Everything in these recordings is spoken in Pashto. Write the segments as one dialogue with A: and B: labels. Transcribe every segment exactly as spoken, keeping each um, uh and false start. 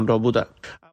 A: را بوده.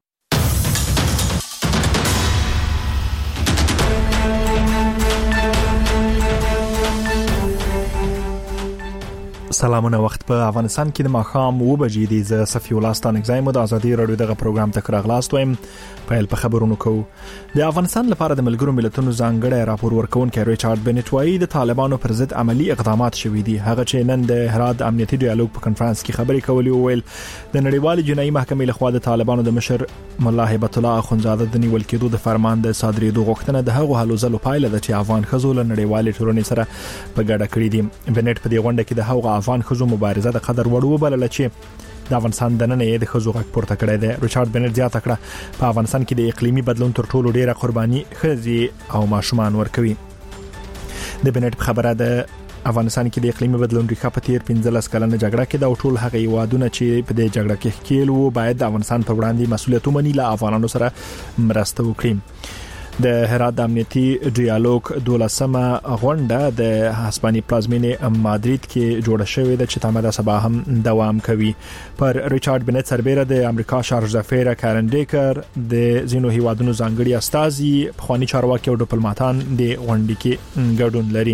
B: سلامونه. وخت په افغانستان کې د ماښام و بجې دی. ز صفی الله ستانک زایم د ازادي رادیو دغه پروګرام ته راغلاست وایم. په په خبرونو کو د افغانستان لپاره د ملګرو ملتونو ځانګړی راپور ورکونکي ریچارډ بنټ وایي د طالبانو پر ضد عملی اقدامات شوي دي. هغه چې نن د هرات امنیتي ډیالوګ په کنفرانس کې خبرې کولې او ویل د نړیوال جنایي محکمې لخوا د طالبانو د مشر مولا هیبت الله اخونزاده د نیول کېدو د فرمان د صادرېدو غوښتنه د هغو هلو ځلو پایله ده چې افغان ښځو له نړیوالې ټولنې سره په ګډه کړې دي. بنټ په دې غونډه کې د هغو افغان ښځو مبارزه د قدر وړ وبلله چې د افغانستان د نن یې د ښځو غږ پورته کړی دی. ریچارډ بنټ زیاته کړه په افغانستان کې د اقلیمي بدلون تر ټولو ډیره قرباني ښځې او ماشومان ورکوي. د بنټ خبره ده افغانستان کې د اقلیمي بدلون ریښه په تیر پنځلس کلنه جګړه کې د ټول هغه هیوادونه چې په دې جګړه کې ښکیل وو باید د افغانستان په وړاندې مسؤلیت ومني له افغانانو سره مرسته وکړي. د هرات د امنیتي ډیالوګ دولسمه غونډه د هسپانیا پلازمینې مادرید کې جوړه شوې ده چې تمه ده سبا هم دوام کوي. پر ریچارډ بنټ سربېره د امریکا شارژ ظفیر کارن ډیکر د زینو هیوادونو ځانګړي استازي پخوانی چارواکي او ډیپلوماټان د غونډې کې ګډون لري.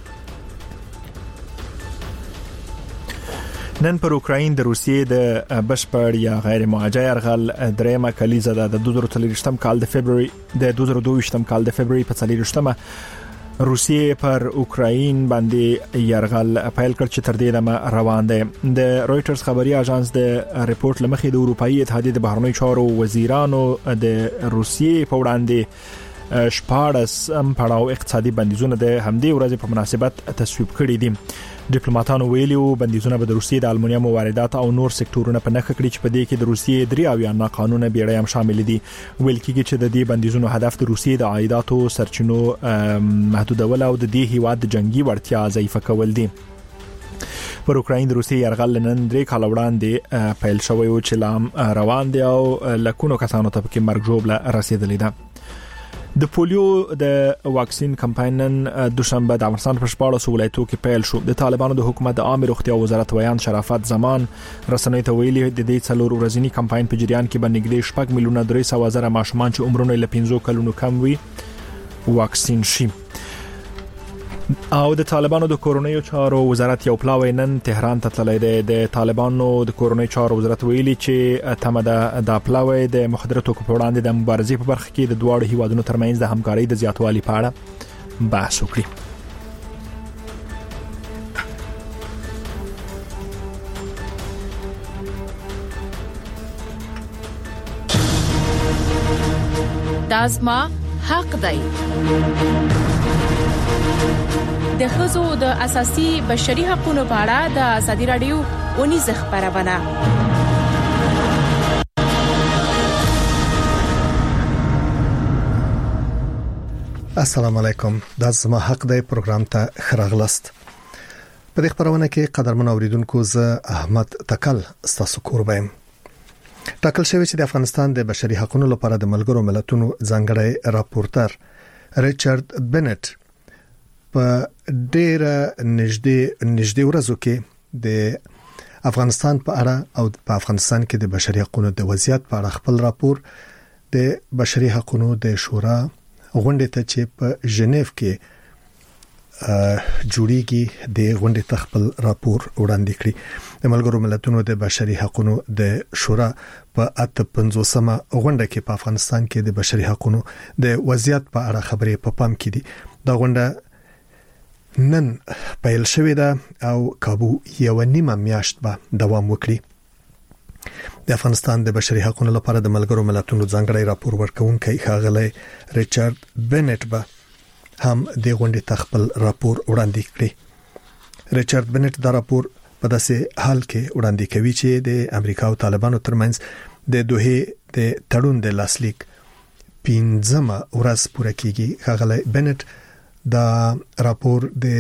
B: نن پر اوکراین د روسیې د بشپړ یا غیر موجه يرغل درېمه کلیزه ده. د دوه زره څلوېښتم کال د فبرवरी د دوه زره دوه ویشتم کال د فبرवरी په څلوېښتمه روسیې پر اوکراین باندې يرغل پیل کړ چې تر دې دمه روان دی. د رويټرز خبري اژانس د ریپورت لمخې د اروپאי اتحادیې د بهرنیو چارو وزیرانو د روسیې په وړاندې شپاړس پړاو اقتصادي بندیزونه د همدې ورځې په مناسبت تصویب کړي دي. ډیپلوماټانو ویلي وو بندیزونه به د روسیې د المونیم واردات او نور سکتورونه په نخښه کړي چې په دې کې د روسیې درې اویا ناقانونه بیړۍ هم شامل دي. ویل کېږي چې د دې بندیزونو هدف د روسیې د عایداتو سرچینو محدودول او د دې هیواد د جنگي وړتیا ضعیفه کول دي. پر اوکراین د روسیې يرغل نن درې کال وړاندې پیل شوی و چې لام روان دی او لکونو کسانو ته پکې مرګ ژوبله رسیدلې ده. د پولیو د واکسین کمپاین نن دوشنبه د افغانستان په شپاړس ولایتونو کې پیل شو. د طالبانو د حکومت د عامه روغتیا وزارت ویان شرافت زمان رسنۍ ته ویلي د دې څلور ورځنی کمپاین په جریان کې باندې نږدې شپږ میلیونه درې سوه زره ماشومان چې عمرونه له پنځو کلونو کم وي واکسین شي. او د طالبانو د کورونیو چارو وزارت یو پلاوی نن تهران ته تللی دی. د طالبانو د کورونیو چارو وزارت ویلي چې تمه ده د پلاوی د مخدره توکو په وړاندې د مبارزې په برخه کې د دواړو هیوادونو ترمنځ د همکارۍ د زیاتوالي په اړه بحث وکړي.
C: دازما حق دی. د ښځو د اساسي بشري حقوقو په اړه د ازادي رادیو ونیزه خبرونه.
D: السلام علیکم. د زما حق دی پروګرام ته خراغلست. په دې خبرونه کې قدرمن اوریدونکو زه احمد تکل ستاسو قربایم. ټاکل شوی چې د افغانستان د بشري حقوقو لپاره د ملګرو ملتونو ځانګړی راپورټر ریچارډ بنټ په ډیره نږدې نږدې ورځو کې د افغانستان په اړه او په افغانستان کې د بشري حقوقو د وضعیت په اړه خپل راپور د بشري حقوقو د شورا غونډې ته چې په ژنیف کې جوړیږي د غونډې ته خپل راپور وړاندې کړی. د ملګرو ملتونو د بشري حقوقو د شورا په اته پنځوسمه غونډه کې په افغانستان کې د بشري حقوقو د وضعیت په اړه خبرې په پام کې دي. دا غونډه نن پیل شوې ده او کابو یو نیمه میاشت به دوام وکړي. د افغانستان د بشري حقوقو لپاره د ملګرو ملتونو ځانګړی راپور ورکونکي ښاغلی ریچارډ بنټ به هم د غونډې ته خپل راپور وړاندې کړي. ریچارډ بنټ دا راپور په داسې حال کې وړاندې کوي چې د امریکا او طالبانو ترمنځ د دوه د تړون د لاسلیک پنځمه ورځ پوره کیږي. ښاغلی بنټ دا راپور د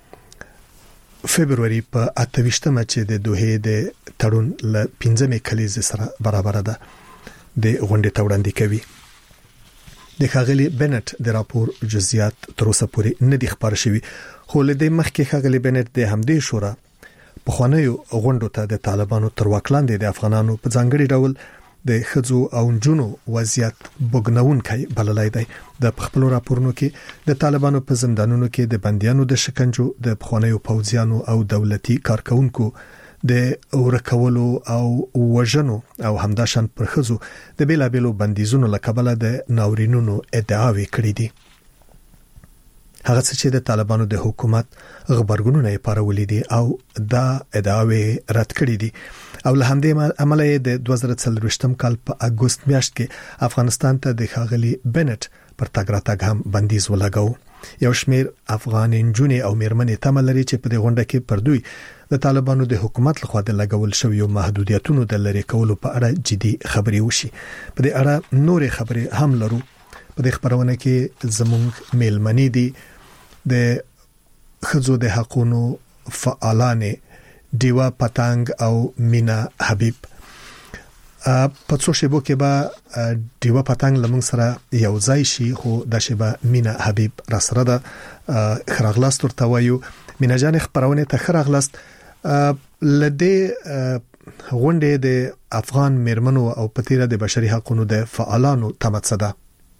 D: فبرवरी په اته ویشتمه چې د دوه د تړون ل پنځمه کلیزه سره برابر ده د غونډې ته وړاندې کوي. د ښاغلي بنټ د راپور جزئیات تر اوسه پورې نه دي خبر شوي، خو له دې مخکې ښاغلي بنټ د همدې شورا په خوانیو غونډو ته د طالبانو تر واک لاندې د افغانانو په ځانګړي ډول د خځو او نجونو وضعیت بوګنونکي بللای دی. د خپل راپورونو کې د طالبانو په زندانونو کې د بنديانو د شکنجو، د پخوانیو پوځیانو او دولتي کارکونکو د ورکولو او وژنو او همداشان پر خځو د بیلابېلو بندیزونو لکبله د ناورینونو ادعاوې کړې دي. هغه چې د طالبانو د حکومت غبرګونونه یې پارولې دي او دا ادعاوې رد کړې دي. او له همدې عمله د دوه زره څلرویشتم کال په اگست میاشت کې افغانستان ته د ښاغلي بنټ پر تګ راتګ هم بندیز ولګاو. یو شمیر افغان نجونې او میرمنې تمه لري چې په دې غونډه کې پر دوی د طالبانو د حکومت لخوا د لګول شویو محدودیتونو د لری کولو په اړه جدي خبري وشي. په دې اړه نورې خبرې هم لرو. په دې خبرونه کې زموږ میلمنې دي د خځو د حقوقو فعالانه دیوا پتنګ او مینا حبیب. په څو شیبو کې به دیوا پتنګ لمن سره یو ځای شي، خو د شیبه مینا حبیب را سره ده. خراغلاست ورته وایو. مینا جان خبرونه ته خراغلاست. لدې غونډې د افغان میرمنو او پتیره د بشري حقوقو د فعالانو تمڅده.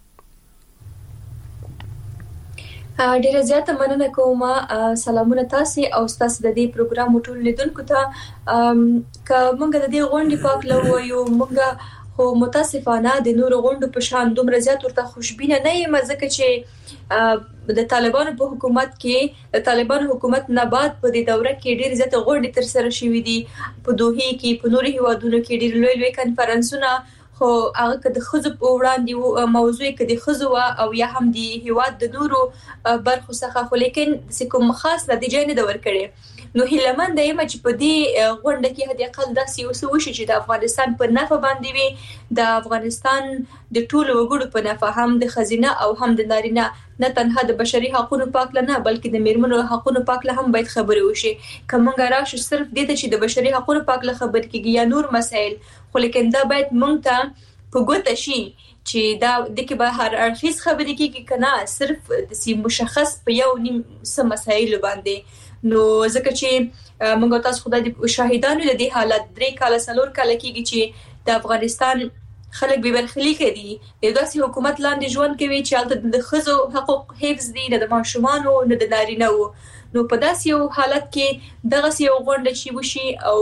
A: ډیره زیاته مننه کوم. سلامونه تاسو او تاسو د دې پروګرام ټول لیدونکو ته. ک مونږ د دې غونډې پاک لویو، مونږ خو متاسفانه د نور غونډو په شان دومره زیات ورته خوشبینه نه یم، ځکه چې د طالبانو په حکومت کې د طالبانو حکومت نه بعد په دې دوره کې ډیر زیات غونډې تر سره شوې دي. په دوحه کې، په نورو هیوادونو کې ډیر لوی لوی کانفرنسونه، خو هغه کده خزو په وړاندې موضوع کده خزو او یا هم دی هیواد د نورو برخو څخه، خو لیکن د کوم خاص نتیجه نه دور کړي. نو هیلمن د یم چې په دې غونډه کې هدي اقل داسې اوسه وشي چې د افغانستان په نفع باندې وي، د افغانستان د ټولو وګړو په نفع، هم د خزینه او هم د نارینه، نه تنها د بشري حقوقو پاک نه بلکې د میرمنو حقوقو پاک له هم باید خبرې وشي. کومه راشه صرف د دې چې د بشري حقوقو پاک له خبر کېږي یا نور مسائل، خو لیکن دا باید مونږ ته په ګوته شي چې دا د کې به هر اړخیز خبرې کېږي کنه صرف د سی مشخص په یو نیم سم مسایل باندې. نو ځکه چې موږ تاسو خدای دې شاهدانو د دې حالت درې کال سلور کال کېږي چې د افغانستان خلک به برخلیک دي د داسې حکومت لاندې ژوند کوي چې البته د خزو حقوق حفظ دي، نه د ماشومانو نه د نارینه وو. نو په داسې یو حالت کې دغه یو غونډه چې وشي او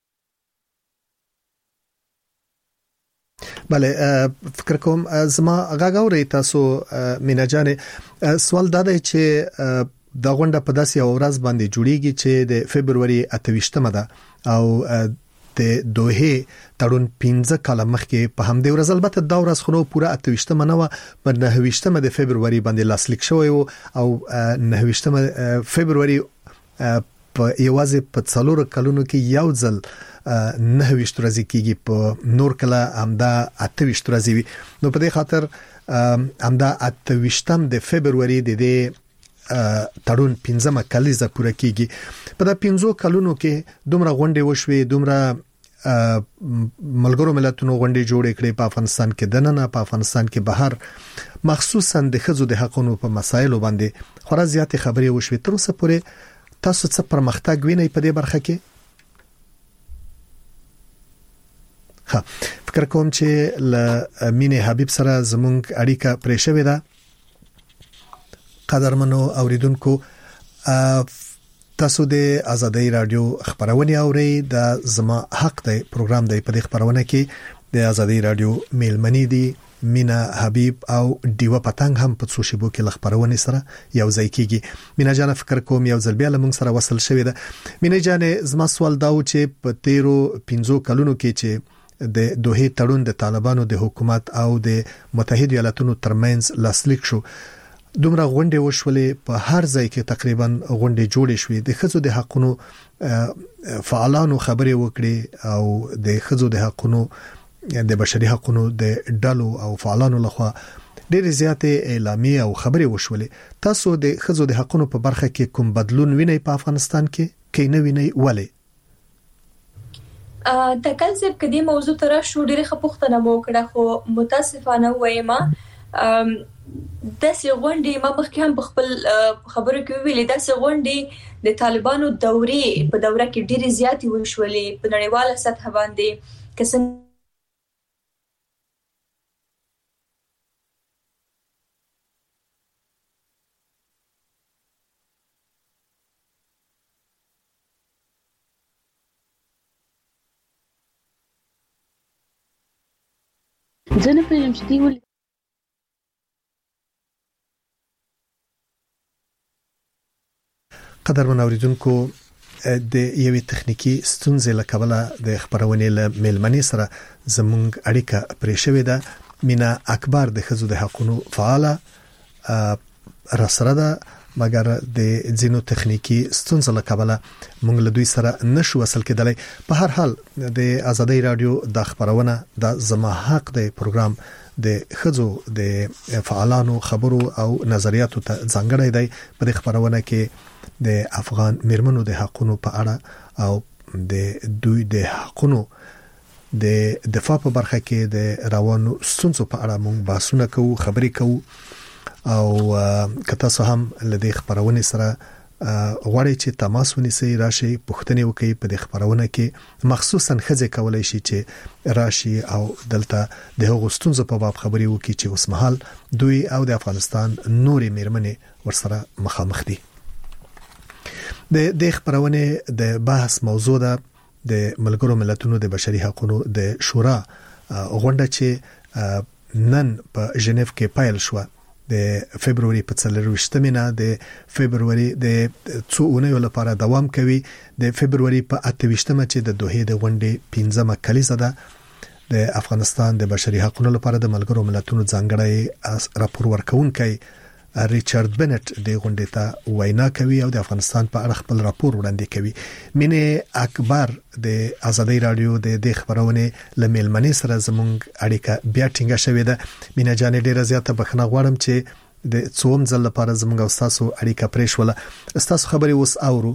D: بله فکر کوم زما غاغوري تاسو مینا جانې سوال دا دی چې دا غونډه په داسې ورځ باندې جوړیږي چې د فبرवरी اتهشتمه ده او د دوحه تړون پنځه کال مخکې په همدې ورځ، البته دا ورځ خو پوره اتهشتمه نه و، په نهویشتمه د فبرवरी باندې لاسلیک شوی و او نهویشتمه فبرवरी په یوازې په څلور کلونو کې یو ځل نه ویشت ورځې کېږي، په نور کله همدا اته ویشت ورځې وي. نو په دې خاطر همدا اته ویشتم د فبرवरी د دې تړون پنځمه کلیزه پوره کېږي. په دا پنځو کلونو کې دومره غونډې وشوي، دومره ملګرو ملتونو غونډې جوړې کړې په افغانستان کې دننه، په افغانستان کې بهر، مخصوصا د خځو د حقوقو په مسایلو باندې خورا زیاتې خبرې وشوي. تر اوسه پورې تاسو څه پرمختګ وینئ په دې برخه کې؟ ها فکر کوم چې ل مینه حبیب سره زمونږ اړیکه پرې شوې ده. قدرمنو اوریدونکو، تاسو د آزادۍ رادیو خبرونه اورئ. د زما حق دی پروګرام دی. په دې خبرونه کې د آزادۍ رادیو میلمنې دي مینا حبیب او دیوا پتنګ هم په څو شیبو کې خبرونه سره یو ځای کیږي. مینا جان فکر کوم یو ځل بیا لمون سره وصل شوې ده. مینا جان زما سوال دا و چې په تیرو پنځو کلونو کې چې د دوحه تړون د طالبانو د حکومت او د متحده ایالاتونو ترمنځ لاسلیک شو، دومره غونډې وشولې، په هر ځای کې تقریبا غونډې جوړې شوې، د خځو د حقوقو فعالانو خبرې وکړي او د خځو د حقوقو د بشري حقوقو د ډلو او فعالانو لخوا ډېر زیاتې اعلامیه او خبرې وشولې. تاسو د خځو د حقوقو په برخه کې کوم بدلون وینئ په افغانستان کې؟ کې نه وینئ ولې؟
A: د کل زب کدي موضوع تر شو ډېر خپوختنه مو کړه، خو متاسفانه وایم د سی غونډې ما مخکې هم خپل خبرو کې ویلې د سی غونډې د طالبانو دورې په دوره کې ډېر زیاتې وشولې په نړیواله سطح باندې، کسن د افغانستان د حکومت د ټاکنو د پاره د ټولو غونډو د
E: ځنه پېژم چې دی ول
D: قدر منوریدونکو د یوې تخنیکی ستونزې له کبله د خبرونې له میلمنې سره زموږ اړیکه پرې شوې ده. مینا اکبر د خزو د حقوقو فعاله را سره ده، مګر د ځینو تخنیکی ستونزې له کبله موږ له دوی سره نشو وصل کېدلی. په هر حال د آزادۍ رادیو د خبرونه د زما حق د پروګرام د خزو د فعالانو خبرو او نظریاتو ته ځانګړی دی. په دې خبرونه کې د افغان میرمنو د حقوقو په اړه او د دوی د حقوقو د دفاع په برخه کې د روانو ستونزو په اړه موږ بحثونه کوو، خبرې کوو او کته سه هم لدې خبرونه سره غواړي چې تماس ونیسي، راشي پوښتنه وکړي. په دې خبرونه کې مخصوصا خځې کولای شي چې راشي او دلته د هغو ستونزو په باب خبرې وکړي چې اوس مهال دوی او د افغانستان نورې میرمنې ورسره مخامخ دي. د د خبرونه د بحث موضوع ده د ملګرو ملتونو د بشري حقوقو د شورا غونډه چې نن په ژنیف کې پایل شو د فبرवरी په څلرويشتمه نه د فبرवरी د څو اونیو لپاره دوام کوي. د فبرवरी په اتهويشتمه چې د دوحې د غونډې پنځمه کلیزه ده. د افغانستان د بشري حقوقو لپاره د ملګرو ملتونو ځانګړی راپور ورکونکي ریچارډ بنټ د غونډې ته وینا کوي او د افغانستان په اړه خپل راپور وړاندې کوي. مینه اکبر د آزادۍ رادیو د د خبرونه لملمنې سره زموږ اړیکه بیا ټینګه شوې ده. مینه جان ډیره زیاته بخنه غواړم چې د څوم ځل لپاره زموږ او تاسو اړیکه پرې شوله. تاسو خبري اوس اورو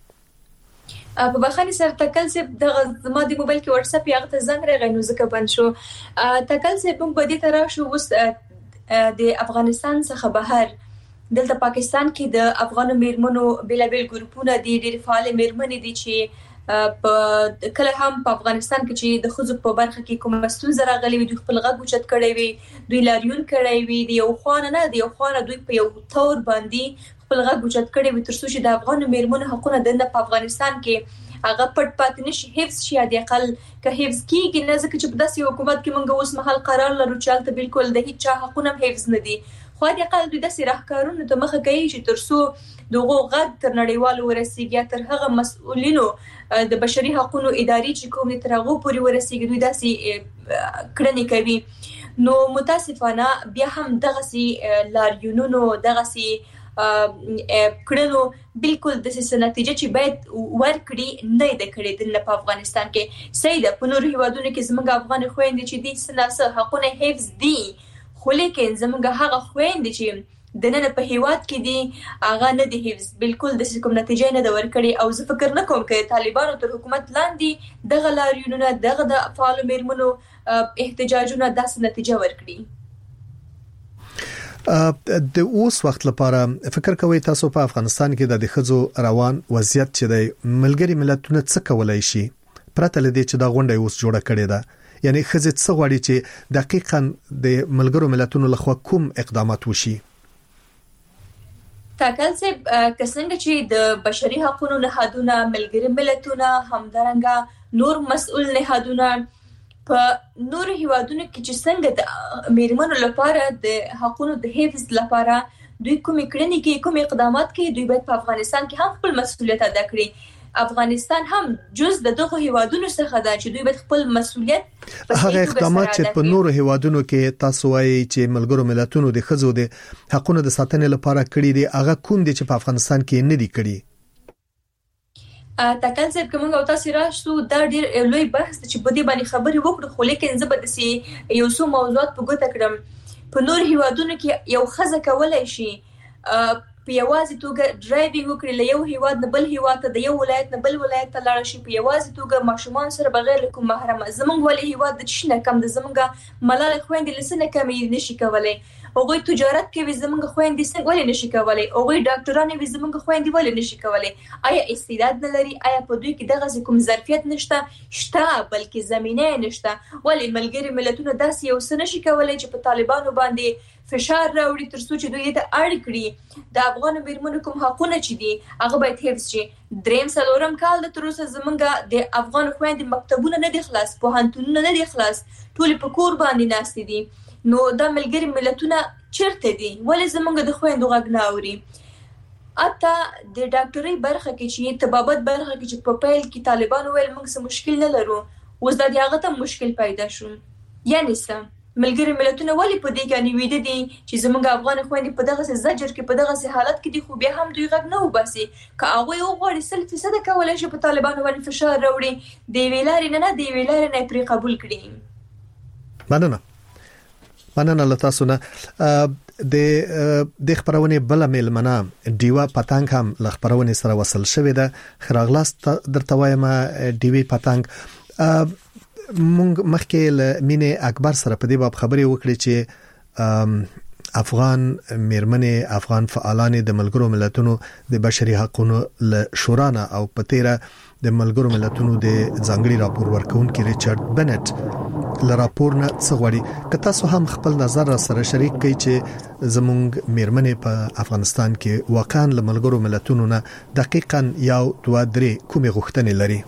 A: په بخښنې سره تکل سي د زما د موبایل کې واتس اپ یغه ته زنګ راغی نو ځکه بند شو. تکل سي په بدی تر شو اوس د افغانستان څخه بهر دلته پاکستان کې د افغان میرمنو بیلابل ګروپونه دي، ډېر فعال میرمنې دي چې په کله هم په افغانستان کې چې د خزو په برخه کې کوم ستونزه راغلي وي دوی خپل غږ اوچت کړی وي، دوی لاریون کړی وي، د یو خوانه نه د یو خوانه دوی په یو تور باندې خپل غږ اوچت کړی وي ترڅو چې د افغان میرمنو حقوقونه د په افغانستان کې هغه پټ پاتې نشي، حفظ شي. د اقل که حفظ کیږي نه ځکه چې په داسې حکومت کې مونږ اوس مهال قرار لرو چې البته بالکل د هیڅ چا حقوقونه حفظ نه دي، خو د اقل دوی داسې راهکارونه ته مخه کوي چې ترڅو دغه غږ تر نړیوالو ورسیږي، تر هغه مسؤلینو د بشري حقوقو ادارې چې کوم تر هغه پورې ورسیږي دوی داسې کړنې کوي. نو متاسفانه بیا هم دغه سي لاریونونو دغه سي کړنو بالکل د څه نتیجه چې باید ورکړي نه د کړي د په افغانستان کې سیده په نور هیوادونو کې زموږ افغان خويندې چې دي سناسه حقونه حفظ دي، خو لیکن زموږ هغه خويندې چې د نن په هیواد کې دي هغه نه دي حفظ بالکل د کوم نتیجه نه د ورکړي. او زه فکر نه کوم چې طالبانو تر حکومت لاندې دغه لاریونونه دغه د فعال میرمنو احتجاجونه داسې نتیجه ورکړي.
D: د اوس وخت لپاره فکر کوي تاسو په افغانستان کې د خزو روان وضعیت چې د ملګری ملتونو څخه کولای شي پرته لدې چې دا غونډه اوس جوړه کړې ده، یعنی خزه څه غواړي چې دقیقاً د ملګرو ملتونو لخوا کوم اقدامات وشي؟
A: تاکل سه کسنګ چې د بشري حقوقو نهادونه ملګری ملتونه همدارنګه نور مسؤل نهادونه په نور هیوادونو کې چې څنګه د میرمنو لپاره د حقوقو د حفظ لپاره دوی کوم کړنې کې کوم اقدامات کې دوی باید په افغانستان کې هم خپل مسؤلیت ادا کړي. افغانستان هم جز د دغه هیوادونو څخه ده چې دوی باید خپل مسؤلیت
D: هغه اقدامات چې په نور هیوادونو کې تاسو وایي چې ملګرو ملتونو د خزو د حقوقو د ساتنې لپاره کړی دي، هغه کوم دي چې په افغانستان کې نه دي کړی؟
A: تاکل صاحب کوم او تاسو راشو دا ډیر لوی بحث چې په دې باندې خبرې وکړو، خو لیکن زه به د سي یو څو موضوعات په ګوته کړم. په نور هیوادونو کې یو خزه کولای شي په یوازې توګه ډرایوینګ وکړي له یو هیواد نه بل هیواد ته، د یو ولایت نه بل ولایت ته لاړ شي په یوازې توګه ماشومان سره بغیر کوم محرم. زمونږ ولې هیواد د شنه کم د زمونږ ملال خويندې لسنه کمې نشي کولای، هغه تجارت کوي زمونږ خويندې څنګه ولې نشي کولای، هغه ډاکټرانه وي زمونږ خويندې ولې نشي کولای؟ آیا استعداد نه لري؟ آیا په دوی کې دغه کوم ظرفیت نشته؟ شته بلکې زمينه نشته. ولې ملګری ملتونه داسې یو څه نشي کولای چې په طالبانو باندې فشار راوړي تر څو چې دوی ته اړ کړي د افغان میرمنو کوم حقونه چې دي هغه باید حفظ شي. دریم څلورم کال د تر اوسه زمونږ د افغان خويندې مکتبونه نه دي خلاص، پوهنتونونه نه دي خلاص، ټول په کور باندې ناست دي. نو دا ملګری ملتونه چیرته دي؟ ولې زمونږ د خويندو غږ نه اوري؟ اته د ډاکټرۍ برخه کې چې طبابت برخه کې چې په پیل کې طالبان ویل موږ څه مشکل نه لرو، اوس د هغه ته مشکل پیدا شو. یعنی څه ملګری ملتونه ولې په دې کې نیویده دي چې زموږ افغان خويندې په دغه زجر کې په دغه حالت کې دي، خو بیا هم دوی غږ نه وباسي. که هغه یو غوړي سل فیصد کولای شي په طالبانو باندې فشار راوړي، د ویلاري نه نه د ویلاري نه پری قبول کړي.
D: مننه مننه لتاسو نه. د د خبرونه بل ملمنه دیوا پتنګ هم ل خبرونه سره وصل شوې ده. خراغلاست درته وایم دیوی پتنګ مونږ مخکې ل مینه اکبر سره په دې باب خبرې وکړې چې افغان میرمنې افغان فعالان د ملګرو ملتونو د بشري حقوقو ل شورا او پتیره د ملګرو ملتونو د ځانګړي راپور ورکونکي ریچارډ بنټ ل راپور نه څغړي. که تاسو هم خپل نظر سره شریک کړئ چې زموږ میرمنې په افغانستان کې واقعا ل ملګرو ملتونو نه دقیقاً یو دوه درې کومې غوښتنې لري.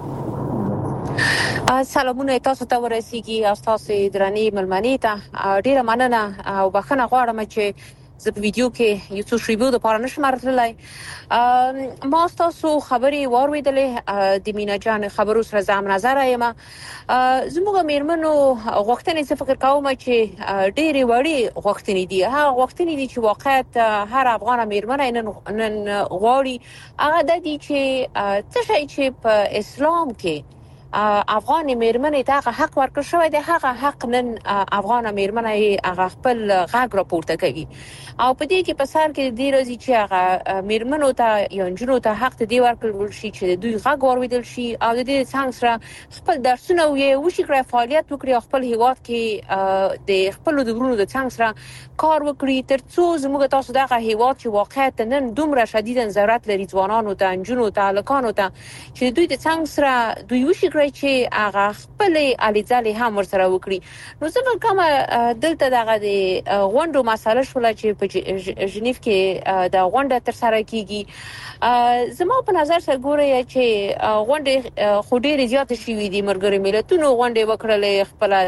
E: سلامونه تاسو ته ورسیږي، تاسو درنې ملمنې ته ډیره مننه او بخښنه غواړم چې زه په ویډیو کې یو څه شریبو د پاره نشم راتللی. ما تاسو خبرې واوریدلې د مینا جان خبرو سره زم نظر یم. زموږ میرمنو غوښتنې څه فکر کوم چې ډېری وړي غوښتنې دي، هغه غوښتنې دي چې واقعیت هر افغان میرمنه نن غواړي هغه د دې چې څه شي چې په اسلام کې افغان میرمنې ته هغه حق ورکړ شوی دی، هغه حق نن افغان میرمنې هغه خپل غږ راپورته کوي. او په دې کې په سر کې د دې راځي چې هغه میرمنو ته یا نجونو ته حق ته دی ورکړل شي چې دوی غږ واوریدل شي او د دې څنګه سره خپل درسونه یې وشي کړی، فعالیت وکړي، خپل هیواد کې د خپل د ورونو د څنګه سره کار وکړي، ترڅو زموږ تاسو دغه هیواد چې واقعیت نن دومره شدیدا ضرورت لري ځوانانو ته، نجونو ته، هلکانو ته، چې دوی د څنګه سره دوی وشي کړی چې هغه خپل الیزالي هم ورسره وکړي. نو زه کوم دلته دغه د غونډو مسله شول چې په ژنیف کې د غونډه تر سره کیږي. زما په نظر سره ګوري چې غونډه خو ډېرې زیاتې شوې دي، ملګري ملتونو غونډه وکړلې، خپل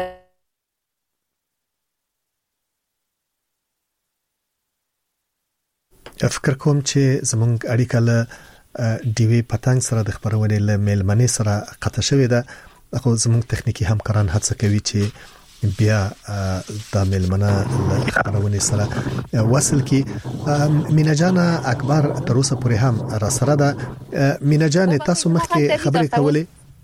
D: فکر کوم چې زمونږ اړیکه له دیوی پتنګ سره د خبرونې له میلمنې سره قطع شوې ده، خو زمونږ تخنیکی همکاران هڅه کوي چې بیا د میلمنه له خبرونې سره وصل کی. مینا جان اکبر تر اوسه پورې هم را سره ده. مینا جان تاسو مخکې خبرې کولې،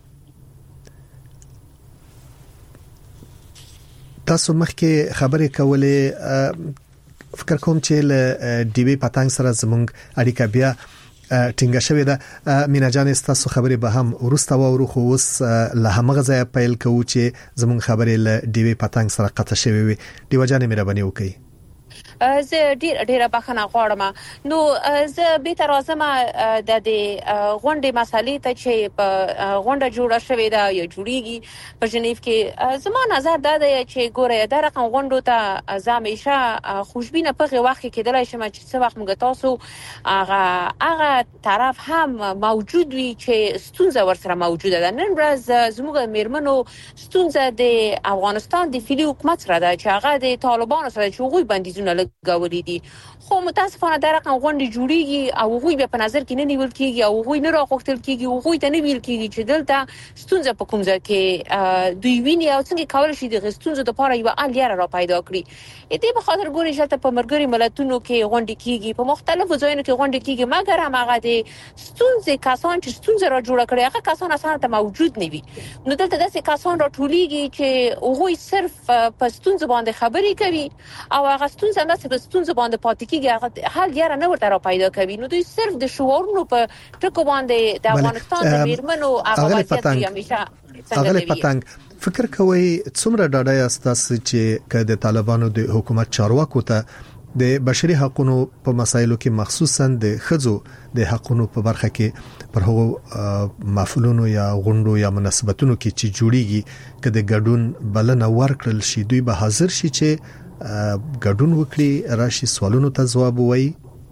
D: تاسو مخکې خبرې کولې، فکر کوم چې له دیوی پتنګ سره زمونږ اړیکه بیا ټینګه شوې ده. مینا جان تاسو خبرې به هم ورسته وورو، خو اوس له همغه ځای پیل کوو چې زموږ خبرې له دیوی پتنګ سره قطع شوې وي. دیو جان مهرباني وکړئ.
E: زه ډیر ډیره بخښنه غواړم. نو زه به تر راځم د دې غونډې مسالې ته چې په غونډه جوړه شوې ده یا جوړیږي په ژنیف کې. زما نظر دا دی چې ګوره دا رقم غونډو ته زمیشه خوشبینه په وخت کې کېدلای شي چې څه وخت موږ تاسو هغه هغه طرف هم موجود وي چې ستونزه ورسره موجوده ده. نن ورځ زموږ میرمنو ستونزه د افغانستان د فعلی حکومت سره ده چې هغه د طالبانو سره چې غوي بندیزونه لګولې دي، خو متاسفانه دا رقم غونډې جوړیږي او غوي به په نظر کې نه نیول کیږي او غوي نه راغوښتل کیږي او غوي ته نه ویل کیږي چې دلته ستونزه په کوم ځای کې دوی ویني او څنګه کولای شي د ستونزو لپاره یو حل لاره را پیدا کړي. دې په خاطر ګوري چې په مرګري ملتونو کې غونډې کیږي، په مختلفو ځایونو کې غونډې کیږي، مګر هم هغه د ستونزې کسان چې ستونزه را جوړ کړي هغه کسان اصلا ته موجود نه وي. نو دلته داسې کسان را ټولېږي چې غوي صرف په ستونزه باندې خبرې کوي او هغه ستونزه نه په ستونزه باندې پاتې کیږي، هغه حل لاره نه ورته را پیدا کوي. نو دوی صرف د شعورونو په ټکو باندې د افغانستان د میرمنو هغه وضعیت همیشه
D: څنګه پتنګ فکر کوي څومره ډاډه یاست چې که د طالبانو د حکومت چارواکو ته د بشري حقوقو په مسایلو کې مخصوصا د خځو د حقوقو په برخه کې پر هغو محفلونو یا غونډو یا مناسبتونو کې چې جوړیږي که د ګډون بلنه ورکړل شي دوی به حاضر شي چې ګډون وکړي راشي سوالونو ته جواب وایي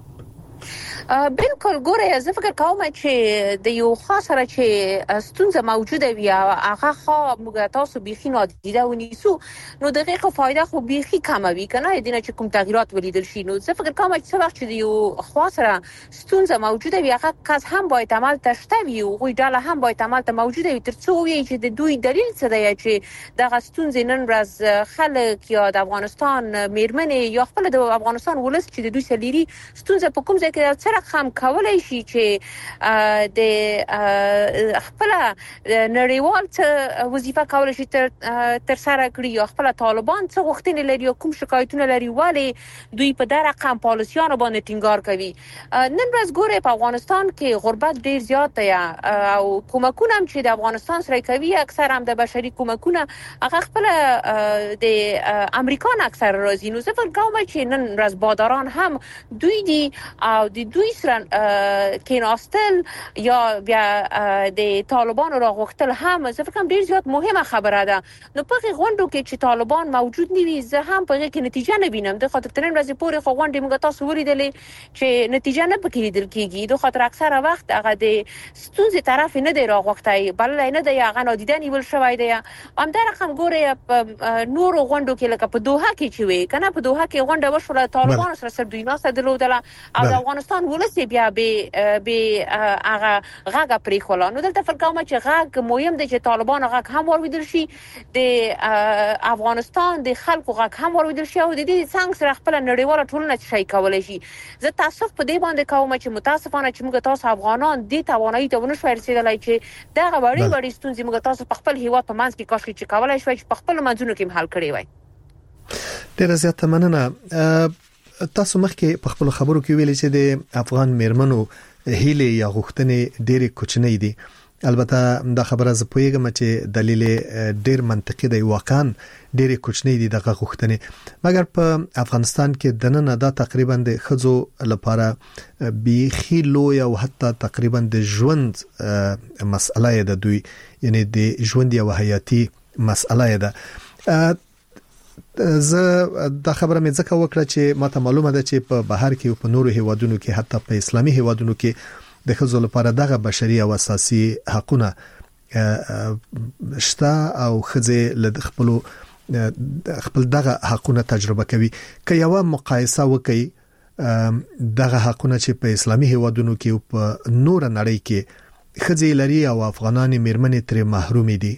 E: بالکل ګوره زه فکر کوم چې د یو خاص سره چې ستونزه موجوده وي هغه خو موږ تاسو بيخي نادیده ونیسو نو دغه خو فائدہ خو بيخي کم وي کنه دینه چې کوم تغیرات ولیدل شي نو زه فکر کوم چې څو وخت چې یو خاص سره ستونزه موجوده وي هغه کس هم باید عمل تشته وي او غوي ډاله هم باید عمل ته موجوده وي ترڅو وي چې د دوی دلیل څه دی چې دغه ستونزې نن ورځ خلک یا د افغانستان میرمنې یا خپل د افغانستان ولس چې د دوی سلیري ستونزه په کوم ځای کې هم کولای شي چې د خپل نړیوال څه وظیفه کولای شي تر تر سره کړی یا خپل طالبان څه غوښتنې لري او کوم شکایتونه لري ولی دوی په دغه رقم پالیسیانو باندې ټینګار کوي نن ورځ ګوره په افغانستان کې غربت ډیر زیات دی او کومکونه هم چې د افغانستان سره کوي اکثر هم د بشري کومکونه هغه خپل د امریکا نه اکثر راځي نو زه فکر کوم چې نن ورځ باداران هم دوی دي او د دوی سره کیناستل یا بیا د طالبانو راغوښتل هم زه فکر کوم ډیر زیات مهمه خبره ده نو په غونډو کې چې طالبان موجود نه وي زه هم په کې نتیجه نه وینم د خاطر ترن ورځې پورې خو غونډې موږ تاسو ولیدلې چې نتیجه نه پکې لیدل کېږي د خاطر اکثره وخت هغه د ستونزې طرف نه دی راغوښتای بل نه دی هغه نادیده نیول شوی دی هم دا رقم ګوره په نور غونډو کې لکه په دوحه کې چې وي کنه په دوحه کې غونډه وشوله طالبان سره سره دوی ناسه درلودله او د افغانستان ولسی بیا به به هغه غاګه پرې خلا نو دلته فکر کوم چې غاګ مهم دی چې طالبان غاګ هم ورودل شي د افغانستان د خلکو غاګ هم ورودل شي او د دې څنګه سره خپل نړیواله ټولنه شي کولای شي زه تاسو په دې باندې کوم چې متاسفانه چې موږ تاسو افغانان د توانایي ته ونه شو رسیدلای چې دا غوړي وړي ستونزې موږ تاسو په خپل هیواد په منځ کې کاش چې کولای شو چې په خپل منځونو کې حل کړی وای
D: ډیر زیات مننه تاسو مخکې په خپل خبرو کې ویلي چې د افغان میرمنو هیله یا غوښتنې ډېرې کوچنۍ دي البته دا خبره زه پوهیږم چې دلیل ډېر منطقي دی واقعا ډېرې کوچنۍ دي دغه غوښتنې مګر په افغانستان کې د نن دا تقریبا د خزو لپاره بيخي لوی او حتی تقریبا د ژوند مسأله ده دوی یعنی د ژوند یو حیاتي مسأله ده زه دا خبره مې ځکه وکړه چې ماته معلومه ده چې په بهر کې او په نورو هیوادونو کې حتی په اسلامي هیوادونو کې د ښځو لپاره دغه بشري او اساسي حقوقونه شته او ښځې له خپل خپل دغه حقوقونه تجربه کوي که یو مقایسه وکړي دغه حقوقونه چې په اسلامي هیوادونو کې او په نور نړۍ کې ښځې لري او افغانان میرمنې ترې محروم دي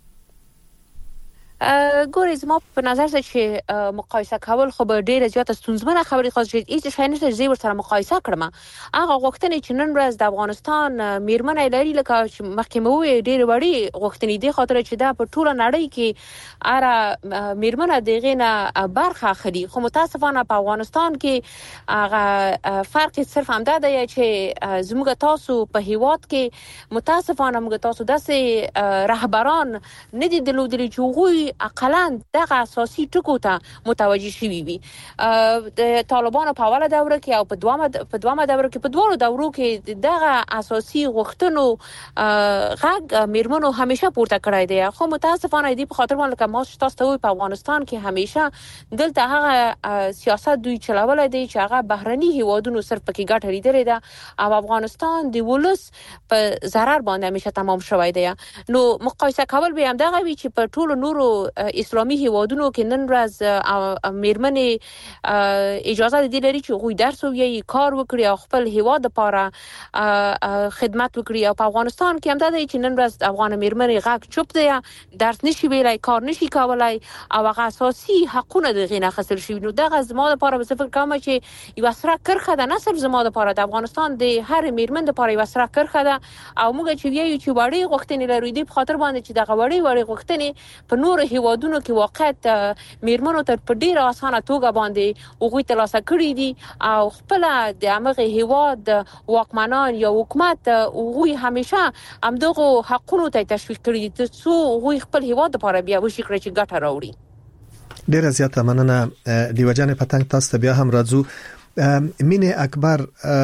E: ګورې زما په نظر چې مقایسه کول خو به ډیره زیاته ستونزمنه خبرې خاص چې هیڅ شي نه چې ور سره مقایسه کړم هغه غوښتنې چې نن ورځ د افغانستان میرمنې لري لکه مخکې مو وی ډیره وړي غوښتنې دي خاطر چې دا په ټوله نړۍ کې اره میرمنې دغه نه برخه اخلي خو متاسفانه په افغانستان کې هغه فرق صرف همدا دی چې زموږ تاسو په هیواد کې متاسفانه موږ تاسو داسې رهبران نه دي درلودلي چې غوي اقلاً دغه اساسي ټکو ته متوجي شوي وي د طالبانو په اوله دوره کې او په دوامه په دوامه دوره کې په دوه دورو کې دغه اساسي غوښتنو غږ میرمنو همیشه پورته کړی دی خو متاسفانه دې په خاطر باندې کوم تاسو ته په افغانستان کې همیشه دلته هغه سیاست دوی چلولای دی چې هغه بهرني هیوادونو صرف پکې ګټه لري دا او افغانستان د ولس په zarar باندې همیشه تمام شوی دی نو مقایسه کول به هم دغه وی چې په ټولو نورو اسلامي هیوادونو کې نن ورځ میرمنې اجازه دي لري چې غوي درس وي کار وکړي او خپل هیواد لپاره خدمت وکړي او په افغانستان کې هم دا دی چې نن ورځ افغان میرمنې غاک چوپ دی درس نشي ویلای کار نشي کولای او هغه اساسي حقونه د غینه خسر شي نو دغه زما لپاره به فکر کوم چې یو سره کرخه ده نه صرف زما لپاره د افغانستان د هر میرمن لپاره یو سره کرخه ده او موږ چې ویو چې وړي غوښتنې لري د خاطر باندې چې دغه وړي وړي غوښتنې په نور هیوادونو کې واقعیت میرمنو ته په ډیره اسانه توګه باندې اوغوي ترلاسه کړی دي او خپل د امغه هیواد واکمنان یا حکومت اوغوي همیشه همدغه حقوقو ته تشویق کړی دي چې اوغوي خپل هیواد لپاره بیا وشي کړی چې ګټه راوړي
D: ډیره زیاته مننه دیوجان پتنګ تاسو بیا هم راځو مینه اکبر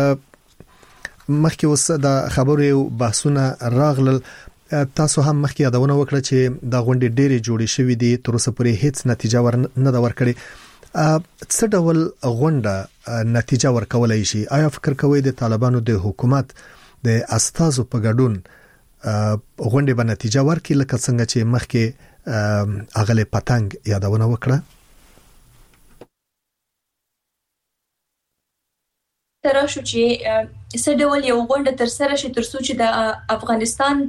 D: مخکې وسه د خبرو بحثونه راغلل تاسو هم مخکې یادونه وکړه چې دا غونډې ډېرې جوړې شوې دي تر اوسه پورې هیڅ نتیجه ور نه دا ورکړي څه ډول غونډه نتیجه ورکولای شي؟ آیا فکر کوئ د طالبانو د حکومت د استازو په ګډون غونډه به نتیجه ورکړي لکه څنګه چې مخکې اغله پتنګ یادونه وکړه؟
A: ترشو چې څه ډول یو غونډه تر سره شي تر څو چې د افغانستان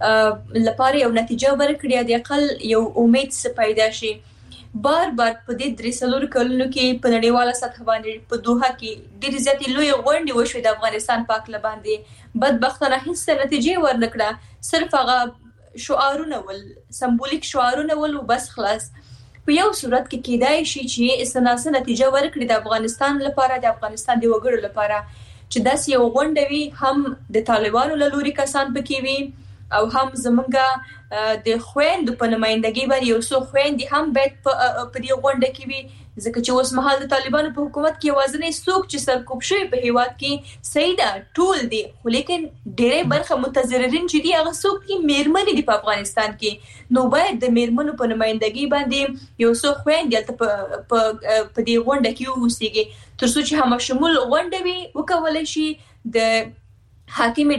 A: لپاره یو نتیجه ورکړي، د اقل یو امید څه پیدا شي. بار بار په دې درې څلور کلونو کې په نړیواله سطح باندې په دوحه کې ډېر زیاتې لوی غونډې وشوې د افغانستان په اړه باندې، بدبختانه هیڅ نتیجه ورنکړه، صرف هغه شعارونه ول، سمبولیک شعارونه ول او بس خلاص. په یو صورت کې کېدای شي چې اساسه نتیجه ورکړي د افغانستان لپاره، د افغانستان د وګړو لپاره، چې داسې یو غونډه وي هم د طالبانو له لوري کسان پکې وي او هم زمونږ د خويندو په نمائندګۍ باندې یو څو خويندې هم باید په دې غونډه کې وي، ځکه چې اوس مهال د طالبانو په حکومت کې وازنې څوک چې سرکوب شوی په هیواد کې صحیح ده ټول دي، خو لیکن ډېرې برخه متضررین چې دي هغه څوک دي میرمنې دي په افغانستان کې. نو باید د میرمنو په نمائندګۍ باندې یو څو خويندې په په دې غونډه کې اوسېږي تر څو چې هم شمول غونډه وي وکولای شي د حاکمي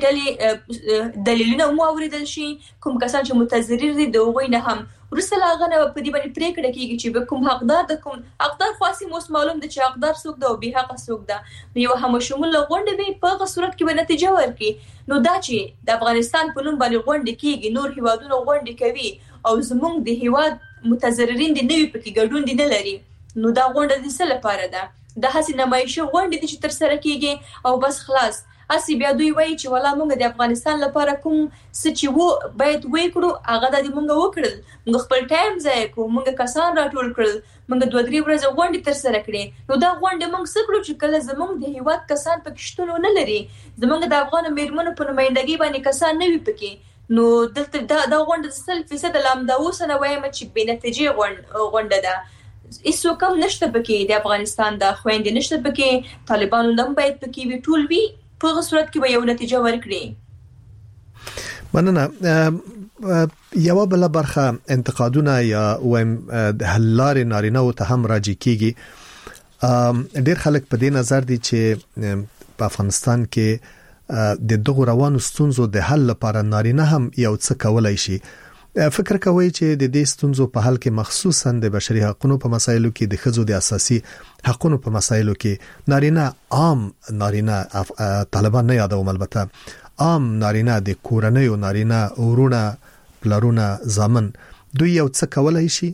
A: ډلې دلیلونه مو اوریدل شي، کوم کسان چې متضرر دي د هغوی نه هم وروسته لا هغه نه په دې باندې پریکړه کیږي چې به کوم حقدار د کوم حقدار خاصي موس معلوم دي چې حقدار څوک ده او به حق څوک ده. یو هم شمول غونډه به په هغه صورت کې به نتیجه ورکړي. نو دا چې د افغانستان په نوم باندې غونډه کیږي، نور هیوادونو غونډه کوي او زمونږ د هیواد متضررین دي نوی پکې ګډون دي نه لري، نو دا غونډه د څه لپاره ده؟ د هڅې نمایشي غونډه دي چې تر سره کیږي او بس خلاص. اسی بیا دوی وایي چې ولا موږ د افغانستان لپاره کوم څه چې وو باید وکړو هغه د موږ وکړل، موږ خپل ټایم ضایع کوو، موږ کسان راټول کړل، موږ دوه درې ورځې غونډې تر سره کړې. نو دا غونډه موږ څه کړو چې کله زموږ د هیواد کسان پکې شتون نه لري، زموږ د افغان میرمنو په نمائندګۍ باندې کسان نه وي پکې، نو دلته دا دا غونډه سل فیصد لامدا وسنه وایم چې بې نتیجې غونډه ده. ایسو کم نشته پکې، د افغانستان د خويندې نشته پکې، طالبانو نم باید پکې وي، ټول وي، په صورت کې به یو نتیجه ورکړي.
D: مننه. یو بل برخه انتقادونه یا ویم د حلار نارینه او ته هم راځي کیږي. ډیر خلک په دې نظر دي چې په افغانستان کې د دغه روانو ستونزو د حل لپاره نارینه هم یو څه کولای شي. فکر کوي چې د دې ستونزو په حل کې مخصوصا د بشري حقوقو په مسایلو کې د ښځو د اساسي حقوقو په مسایلو کې نارینه عام نارینه طالبان نه یادوم، البته عام نارینه د کورنۍ او نارینه ورونه پلرونه زامن دوی یو څه کولای شي؟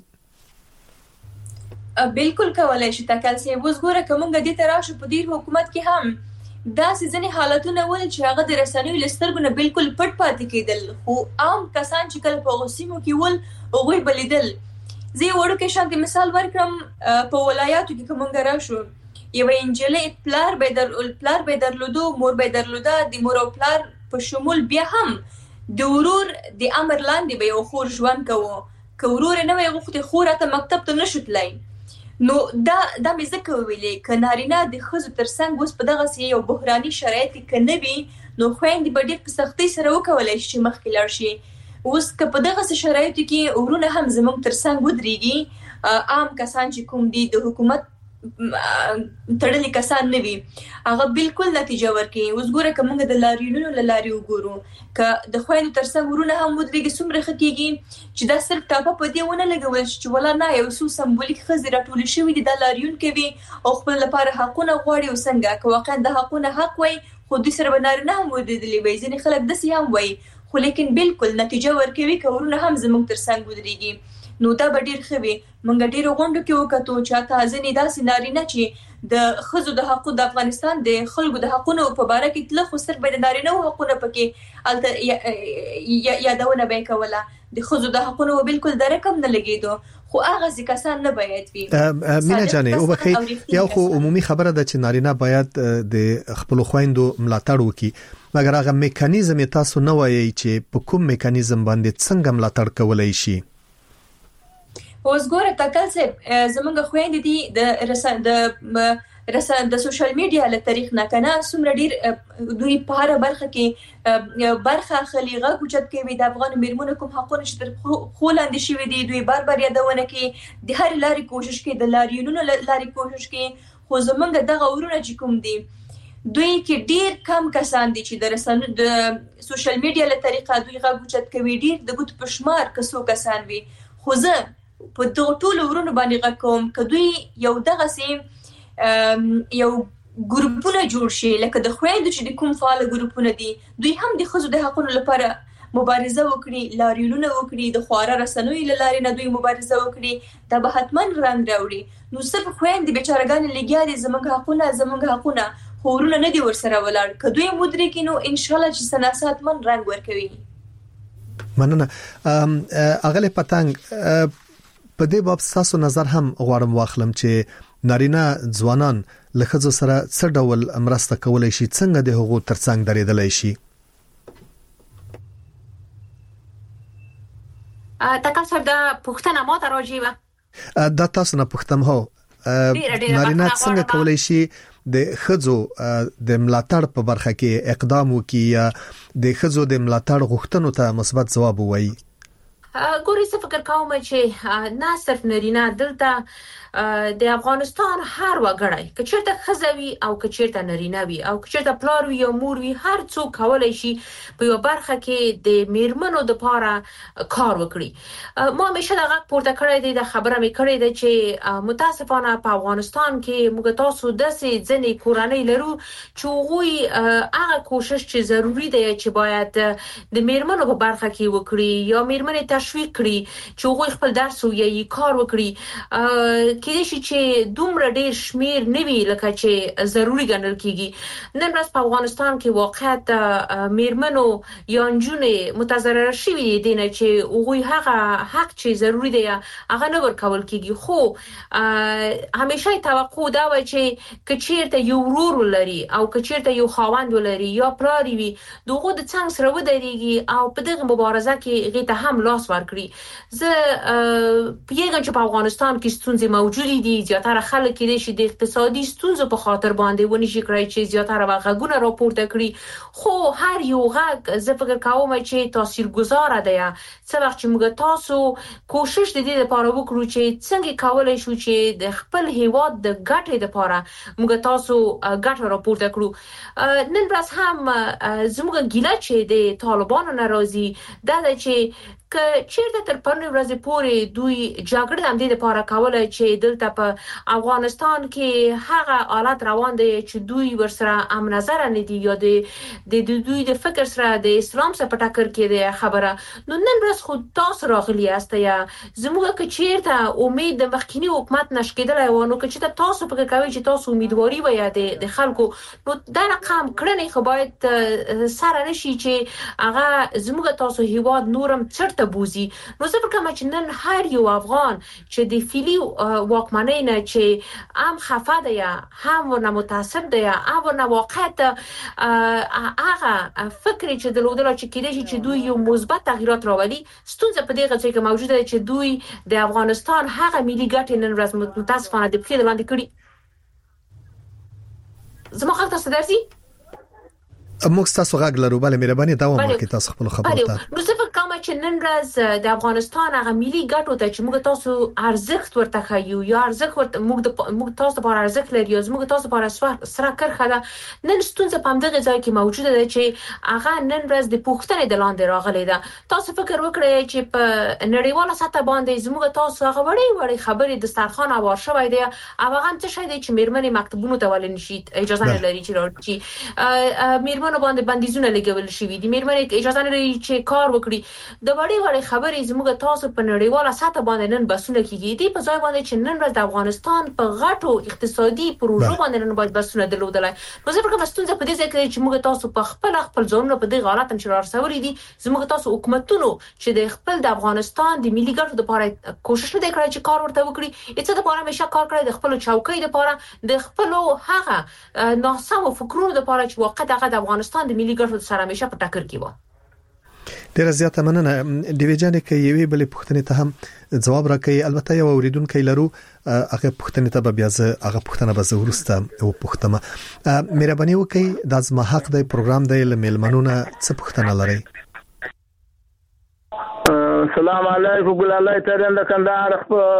A: بالکل کولای شي. تکل سي وزګوره کومګه دي تراشه په دې حکومت کې هم دا سيزني حالتونه ول چې هغه د رسنیو لسترګونه بالکل پټ پاتې کېدل، خو عام کسان چې کله په غوسیمو کې ول هغه بلیدل. زه وړو کې شانتي مثال ورکړم، په ولایاتو کې کومګه راشو یو انجلې پلار به در پلار به درلودو، مور به درلوده، د مور او پلار په شمول بیا هم د ورور د امر لاندې به یو خور ژوند کوو، که ورور نه وي غوښتي خور ته مکتب ته نشوتلای. نو دا دا مې ځکه ویلې ک نارینه د ښځو ترڅنګ اوس په دغه سي یو بحراني شرایط کې نه وي، نو خويندې به ډېر په سختۍ سره وکولای شي مخکې لاړ شي. اوس که په دغه سي شرایطو کې ورونه هم زموږ ترڅنګ ودرېږي، عام کسان چې کوم دي د حکومت تړلي کسان نه وي، هغه بالکل نتیجه ورکوي. اوس ګوره که موږ د لاریونونو له لارې وګورو، که د خویندو ترڅنګ ورونه هم ودرېږي څومره ښه کېږي چې دا صرف ټاپه په دې ونه لګول شي چې ولا نه یو څو سمبولیک ښځې راټولې شوي دي دا لاریون کوي او خپل لپاره حقونه غواړي. او څنګه که واقعا د حقونه حق وای خو دوی سره به نارینه هم ودرېدلي وای، ځینې خلک داسې هم وایي، خو لیکن بالکل نتیجه ورکوي که ورونه هم زموږ ترڅنګ ودرېږي. نو دا به ډېر ښه وي. موږ ډېرو غونډو کې وکتو چې حتی ځینې داسې نارینه چې د ښځو د حقوقو د افغانستان د خلکو د حقونو په باره کې تله، خو صرف به د نارینه‌و حقونه پکې یادونه به یې کوله، د ښځو د حقونو بالکل د رقم نه لګېدو، خو هغه کسان نه باید وي.
D: مینه جانې او بخې یو خو عمومي خبره ده چې نارینه باید د خپل خويندو ملاتړ وکړي، مګر هغه میکانیزم تاسو نه وایي چې په کوم میکانیزم باندې څنګه ملاتړ کولای شي؟
A: اوس ګوره تکل سه زمونږ خويندې دي د رسن د رسنۍ د سوشل میډیا له طریق نه کنه څومره ډیر دوی په هر برخه کې برخه خلیغه کوچت کوي د افغان میرمنو کوم حقونه چې تر خولاندې شوی دي دوی بار بار یادونه کوي د هر لاري کوشش کوي د لاریونونو لاري کوشش کوي خو زمونږ دغه ورونه چې کوم دي دوی کې ډیر کم کسان دي چې د رسنۍ د سوشل میډیا له طریقه دوی غږ کوچت کوي ډیر د ګوت پښمار کسو کسان وي خو زه په دغه ټولو ورونو باندې غږ کوم ک دوی یو دغه سیم یو ګروپونه جوړ شي لکه د خويندو چې د کوم فعال ګروپونه دي دوی هم د خزو د حقوقو لپاره مبارزه وکړي لاریونونه وکړي د خواره رسنوي لاري نه دوی مبارزه وکړي دا به حتمن رنګ راوړي نو صرف خويندې بیچارهګان لګیا دي زمونږ حقونه زمونږ حقونه خورونه نه دي ورسره ولاړ ک دوی مدرک نو ان شاء الله چې سناسات من رنګ ورکوي
D: مننه اغله پتنګ په دې باب تاسو نظر هم غواړم واخلم چې نارینه ځوانان له ښځو سره څه ډول مرسته کولای شي څنګه د حقوقو ترڅنګ درېدلای شي
E: تاسو دا پښتنه ماته راځي
D: دا تاسو نه پښتم هو نارینه څنګه کولای شي د ښځو د ملاتړ په برخه کې اقدام وکړي یا د ښځو د ملاتړ غوښتنو ته مثبت ځواب ووایي
E: ګوري څه فکر کوم چې نه صرف نارینه دلته د افغانستان هر وګړی کچېرته خزوي او کچېرته نارینه وي او کچېرته پلار وي او مور وي هر څوک کولای شي په یو برخه کې د میرمنو د پاره کار وکړي ما همیشه دا غږ پورته کړی دی د خبره مې کړې ده چې متاسفانه په افغانستان کې موږ تاسو داسې ځنې کورنۍ لرو چې غوي هغه کوشش چې ضروری دی چې باید د میرمنو په برخه کې وکړي یا میرمنې تشویق کړي چې غوي خپل درس او یې کار وکړي کله چې دومره ډیر شمیر نوي لکه چې ضروری ګڼل کیږي نن ورځ په افغانستان کې واقعیت میرمنو یا نجونې متضرر شوي دي نه چې هغوی هغه حق چې ضروری دی هغه نه ورکول کیږي خو همیشه توقع دا و چې کچیرته یو ورور لري او کچیرته یو خاوند لري یا پلاری وي دغه د څنګه سره ودرېږي او په دغه مبارزه کې غیته هم لاس ورکړي زه پیګم چې په افغانستان کې ستونزې موجود دي زیاتره خلک کې دي چې د اقتصادي ستونزو په خاطر باندې ونی شي کړی چې زیاتره واغونه راپورته کړي خو هر یو غږ زه فکر کوم چې تاثیرګذار دی څه وخت چې موږ تاسو کوشش د دې لپاره وکړو چې څنګه کولای شو چې د خپل هیواد د ګټې لپاره موږ تاسو ګټه راپورته کړو نن ورځ هم زموږ ګیله چې د طالبانو ناراضي دا چې که چیرته تر پرونی ورځې پورې دوی جګړه هم د لپاره کوله چې دلته په افغانستان کې هغه حالت روان دی چې دوی ورسره ام نظر نه دي یا د دوی د فکر سره د اسلام سره په ټکر کې دی خبره نو نن ورځ خو تاسو راغلی یاست یا زموږ که چیرته امید د مخکینی حکومت نشکیدلای و نو که چیرته تاسو فکر کوئ چې تاسو امیدواري وي د خلکو نو دا رقم کړنې خو باید سره نشي چې هغه زموږ تاسو هیواد نورم چرته بوزي نو زه فکر کوم چې نن هر یو افغان چې د فیلی واکمنۍ نه چې ام خفه دی هم ورنه متاثر دی او ورنه واقعیت هغه فکر چې د لودل چې کېدای شي چې دوی یو مثبت تغیرات راولي ستونزه په دې غوښتنه کې موجوده ده چې دوی د افغانستان هغه ملي ګټې نن ورځ متاسفانه د پخې لاندې کړي زما خلک تاسو درځي
D: موږ تاسو غږ لرو بل مهرباني دا ومه کې تاسو خپل خبرو ته
E: نو زه فکر کوم چې نن ورځ د افغانستان هغه ملي ګټو ته چې موږ تاسو ارزښت ورته خایو یا ارزښت ورته موږ موږ تاسو لپاره ارزښت لري او موږ تاسو لپاره سره کرخه ده نن ستونزه په همدغه ځای کې موجوده ده چې هغه نن ورځ د پوښتنې د لاندې راغلي ده تاسو فکر وکړئ چې په نړیواله سطح باندې زموږ تاسو هغه وړي وړي خبرې د سترخوان اوار شوی دی او هغه څه شي دی چې میرمنې مکتبونو ته ولې نشي اجازه نه لري چې راځي میرمنې باندې بندیزونه لګول شوی دي میرمنې اجازه نه لري چې کار وکړي د وړي وړي خبرې زموږ تاسو په نړیواله سطح باندې نن بسونه کیږي دي په ځای باندې چې نن ورځ د افغانستان په غټو اقتصادي پروژو باندې نن باید بسونه درلودلای نو زه فکر کوم ستونزه په دې ځای کې چې موږ تاسو په خپل خپل ځانونه په دې حالت هم شرار سوري دي زموږ تاسو حکومتونو چې د خپل د افغانستان د ملي ګټو لپاره کوشش نه کوي چې کار ورته وکړي اته د لپاره مشه کار کوي د خپل چوکۍ لپاره د خپل هغه ناسم فکرونو لپاره چې واقعا د افغانستان د ملي ګټو سره مشه په ټکر کې و
D: ډیر زیاته مننه دیوی جان کې یوې بلې پوښتنې ته هم جواب راکړي. البته یو اوریدونکو لرو هغه پوښتنې ته به بیا زه هغه پوښتنه به زورسته او پوښتنه مهرباني وکړئ د ازما حق د پروګرام د لملمنونه څه پوښتنه لري؟
F: السلام علیکم ګل الله تعالی د کندهار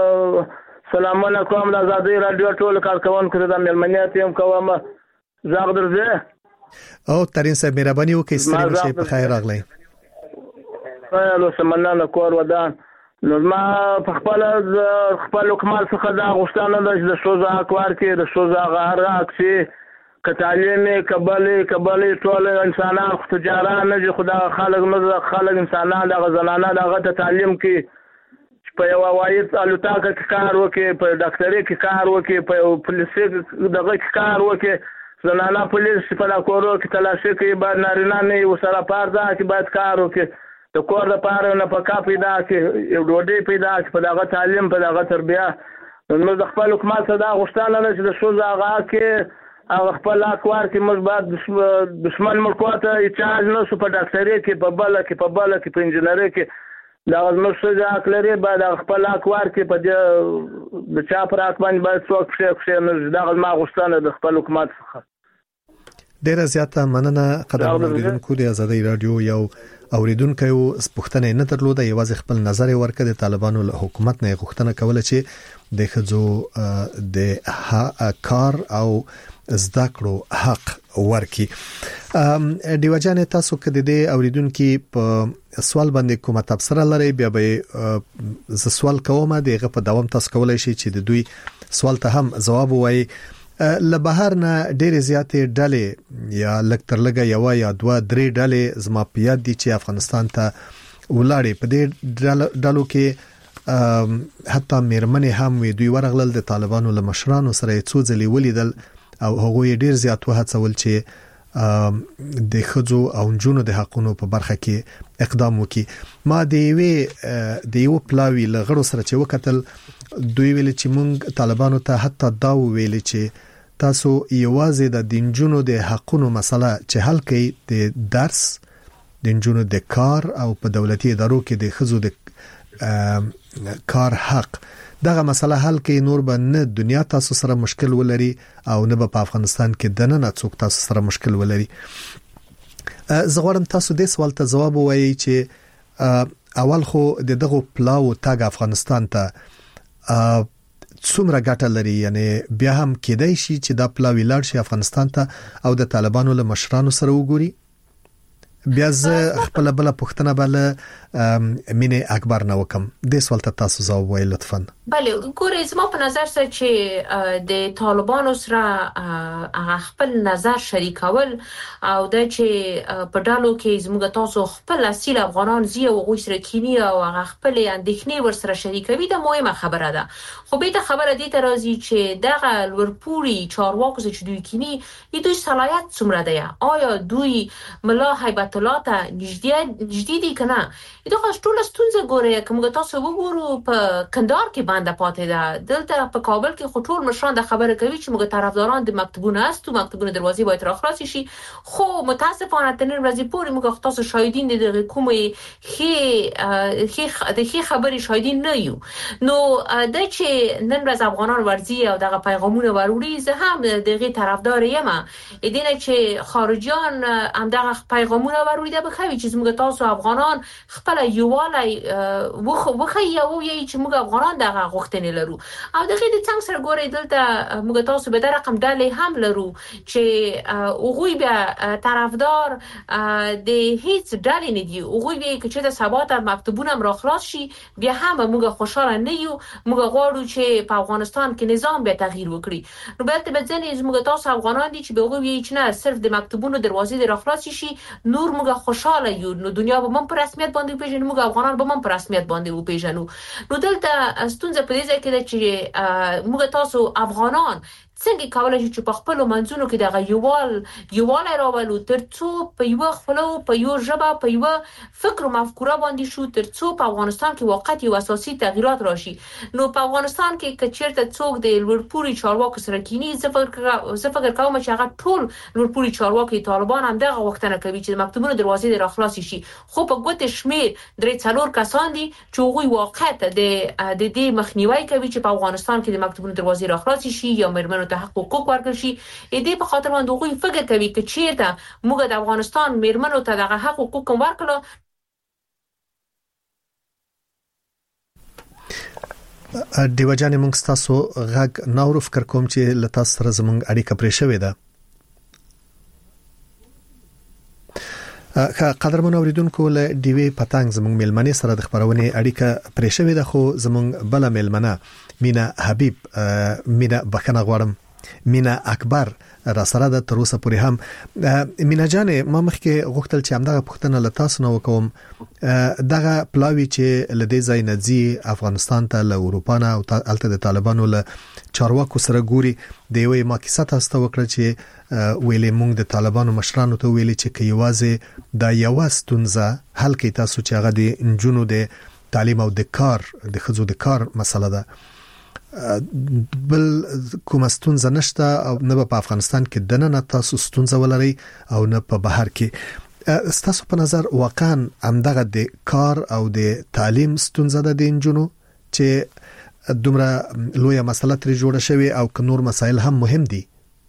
F: سلامونه کوم د آزادۍ رادیو ټول کارکونکو ته د ملمنیت یم کوم زغ درځه
D: او ترين صاحب مهرباني وکړئ ستړي مشه په خیر راغلی.
F: نو سمنانه کور ودان نو ما په خپل خپل حکومت څخه دا غوښتنه ده چې د شوزا اکوار کې د شوزا غاره اکسي کتالمه قبلي قبلي ټول انسانان خو تجارت نه دي خدا خلک نه خلک انسانان د غزنانه دغه تعلیم کې په یو وایي الوتاکه کې کار وکي په ډاکټري کې کار وکي په پولیسي دغه کې کار وکي زنانه پولیس په لا کورو کې تلاشي کوي باید نارینه نه یو سره پاردا کې باید کار وکي د کور د پاره نه په کا پیدا کې یو ډوډۍ پیدا کې په دغه تعلیم په دغه تربیه نو د خپل حکومت دا غوښتنه ده چې د شوزا هغه کې هغه خپل اکوار کې موږ باید دشمن ملکوته چارج نه سو په ډاکټري کې په بل کې په بل کې په انجنیري کې دا زموږ شوزا اکلري باید خپل اکوار کې په د چا پر اکبان باید څوک شه شه نه دا ما غوښتنه د خپل حکومت څخه.
D: ډیر زیاته مننه قدرمن اوریدونکو د آزادۍ رادیو یو اوریدونکو سپوښتنه نه درلوده یوازې خپل نظر ورکړ د طالبانو له حکومت نه غوښتنه کوله چې د خځو د کار او زده کړو حق ورکي. دیو جان تاسو کې د اوریدونکو په سوال باندې کومه تبصره لري بیا به ز سوال کوم دغه په دوام تاسو کولای شئ چې د دوی سوال ته هم جواب وایي. له بهر نه ډېر زیاتې ډلې یا لکتر لګه یو یا دوه درې ډلې زما په یاد دي چې افغانستان ته ولاړې په دې ډلو کې حتی میرمنې هم وي دوی ورغلل د طالبانو له مشرانو سره څو ځلې ولیدل او هغه ډېر زیات وهڅول چې د خځو او نجونو د حقونو په برخه کې اقدام وکړي. ما د یوې د یو پلاوی لغړو سره چې وکتل دوی ویل چې مونږ طالبانو ته حتی دا ویل چې تاسو یوازې د دینجونو د حقونو مسله چې حل کړئ د درس د دینجونو د کار او په دولتي ادارو کې د خځو د کار حق دغه مسله حل کړئ نور به نه دنیا تاسو سره مشکل ولري او نه په افغانستان کې دنه نه څوک تاسو سره مشکل ولري. زه غواړم تاسو د سوال ته جواب ووایئ چې اول خو دغه پلاو تاګ افغانستان ته څومره ګټه لري یعنی بیا هم کېدای شي چې دا پلاوی لاړ شي افغانستان ته او د طالبانو له مشرانو سره وګوري. بیا زه خپل بل پوښتنه بل مینه اکبر نه وکم د سوال ته تاسو جواب وایئ لطفا.
E: بله ګورئ زما په نظر سره چې د طالبانو سره هغه خپل نظر شریکول او د چې په ډالو کې زموږ تاسو خپل اصیل افغانان زی او غوښ سره کینی او هغه خپل اندېښنې ور سره شریکوي د مهمه خبره ده. خو به ته خبره دي ته راځي چې دغه ورپوري چارواکو چې دوی کینی دوی صلاحیت څومره دی آیا دوی ملا هیبت الله ته نږدې نږدې دي کنه دغه ټول ستونزه ګوري کوم تاسو وګورو په کندهار کې باندې پاتې ده دلته په کابل کې خطور مشران د خبره کوي چې موږ طرفداران د مکتبونو است مکتبونو دروازې باید راخلاص شي خو متاسفانه تنن ورځې پورې موږ تاسو شاهدین د کومې خي خي د خي خبري شاهدین نه یو نو د چې نن ورځ افغانان ورزي او دغه پیغامونه وروړي زه هم دغه طرفدار یم ادینه چې خارجيان هم دغه پیغامونه وروړي د بخوي چې موږ تاسو افغانان خپل یووالی وخ وخی یو یی چې موږ افغانان دغه غوښتنې لرو او دغه د څنګه سره ګوري دلته موږ تاسو به د رقم ډلې هم لرو چې اوغوی به طرفدار د هیڅ ډلې نه دی اوغوی به چې د سبات مکتبونه را خلاص شي بیا هم موږ خوشاله نه یو موږ غواړو چې په افغانستان کې نظام به تغییر وکړي نو به ته ځنې موږ تاسو افغانان دي چې به اوغوی چې نه صرف د مکتبونو دروازې را خلاص شي نور موږ خوشاله یو نو دنیا به مم په رسمیت باندې پیژنو موږ افغانان به مم په رسمیت باندې وپیژنو نو دلته ستونزه په دې ځای کې ده چې موږ تاسو افغانان څنګه کولای شي چې په خپل منځونو کې د غيوال یوال راولو ترڅو په یو خپلو په یو ژبه په یو فکر او مفکوره باندې شو ترڅو په افغانستان کې واقعي او اساسي تغیرات راشي. نو په افغانستان کې کچېرته څوک د لوړپوړي چارواکو سره کینی زه فکر زه فکر کوم چې هغه ټول لوړپوړي چارواکي طالبان هم دغه وختونه کوي چې مکتوبونو دروازې د راخلاص شي. خو په ګوت شمیر درې څلور کسان دي چې هغوی واقعا د د دې مخنیوي کوي چې په افغانستان کې د مکتوبونو دروازې راخلاص شي یا مرمنو ته حقوق ورکړي شي. دې په خاطر باندې هغوی فکر کوي چې چیرته موږ د افغانستان مرمنو ته دغه حقوق ورکړو.
D: دیو جان موږ تاسو غږ نور فکر کوم چې لتا سره زموږ اړیکه پرې شوې ده. قدرمن اوریدونکو له دیوی پتنګ زموږ ملمنې سره د خبرونه اړیکه پرې شوې ده، خو زموږ بل ملمنه مینا حبیب مینا بخنه غواړم مینا اکبر را سره د تر اوسه پورې هم. مینا جان ما مخکې غوښتل چې همدغه پوښتنه له تاسو نه وکوم، دغه پلاوی چې لدې ځای نځي افغانستان ته له اروپا نه او الته د طالبانو له چارواکو سره ګوري د یوې ما کیسه تاسو ته وکړه چې ویلې مونږ د طالبانو مشرانو ته ویلې چې کې یوازې د یو ستونزه حل کې تاسو چې هغه د انجونو د تعلیم او د کار د خزو د کار مسله ده، بل کوم ستونزه نشته او نه په افغانستان کې دنه نه تاسو ستونزه ولري او نه په بهر کې. ستاسو په نظر واقعا همدغه د کار او د تعلیم ستونزه ده د انجونو چې دومره لویه مسله ترې جوړه شوی او که نور مسایل هم مهم دي؟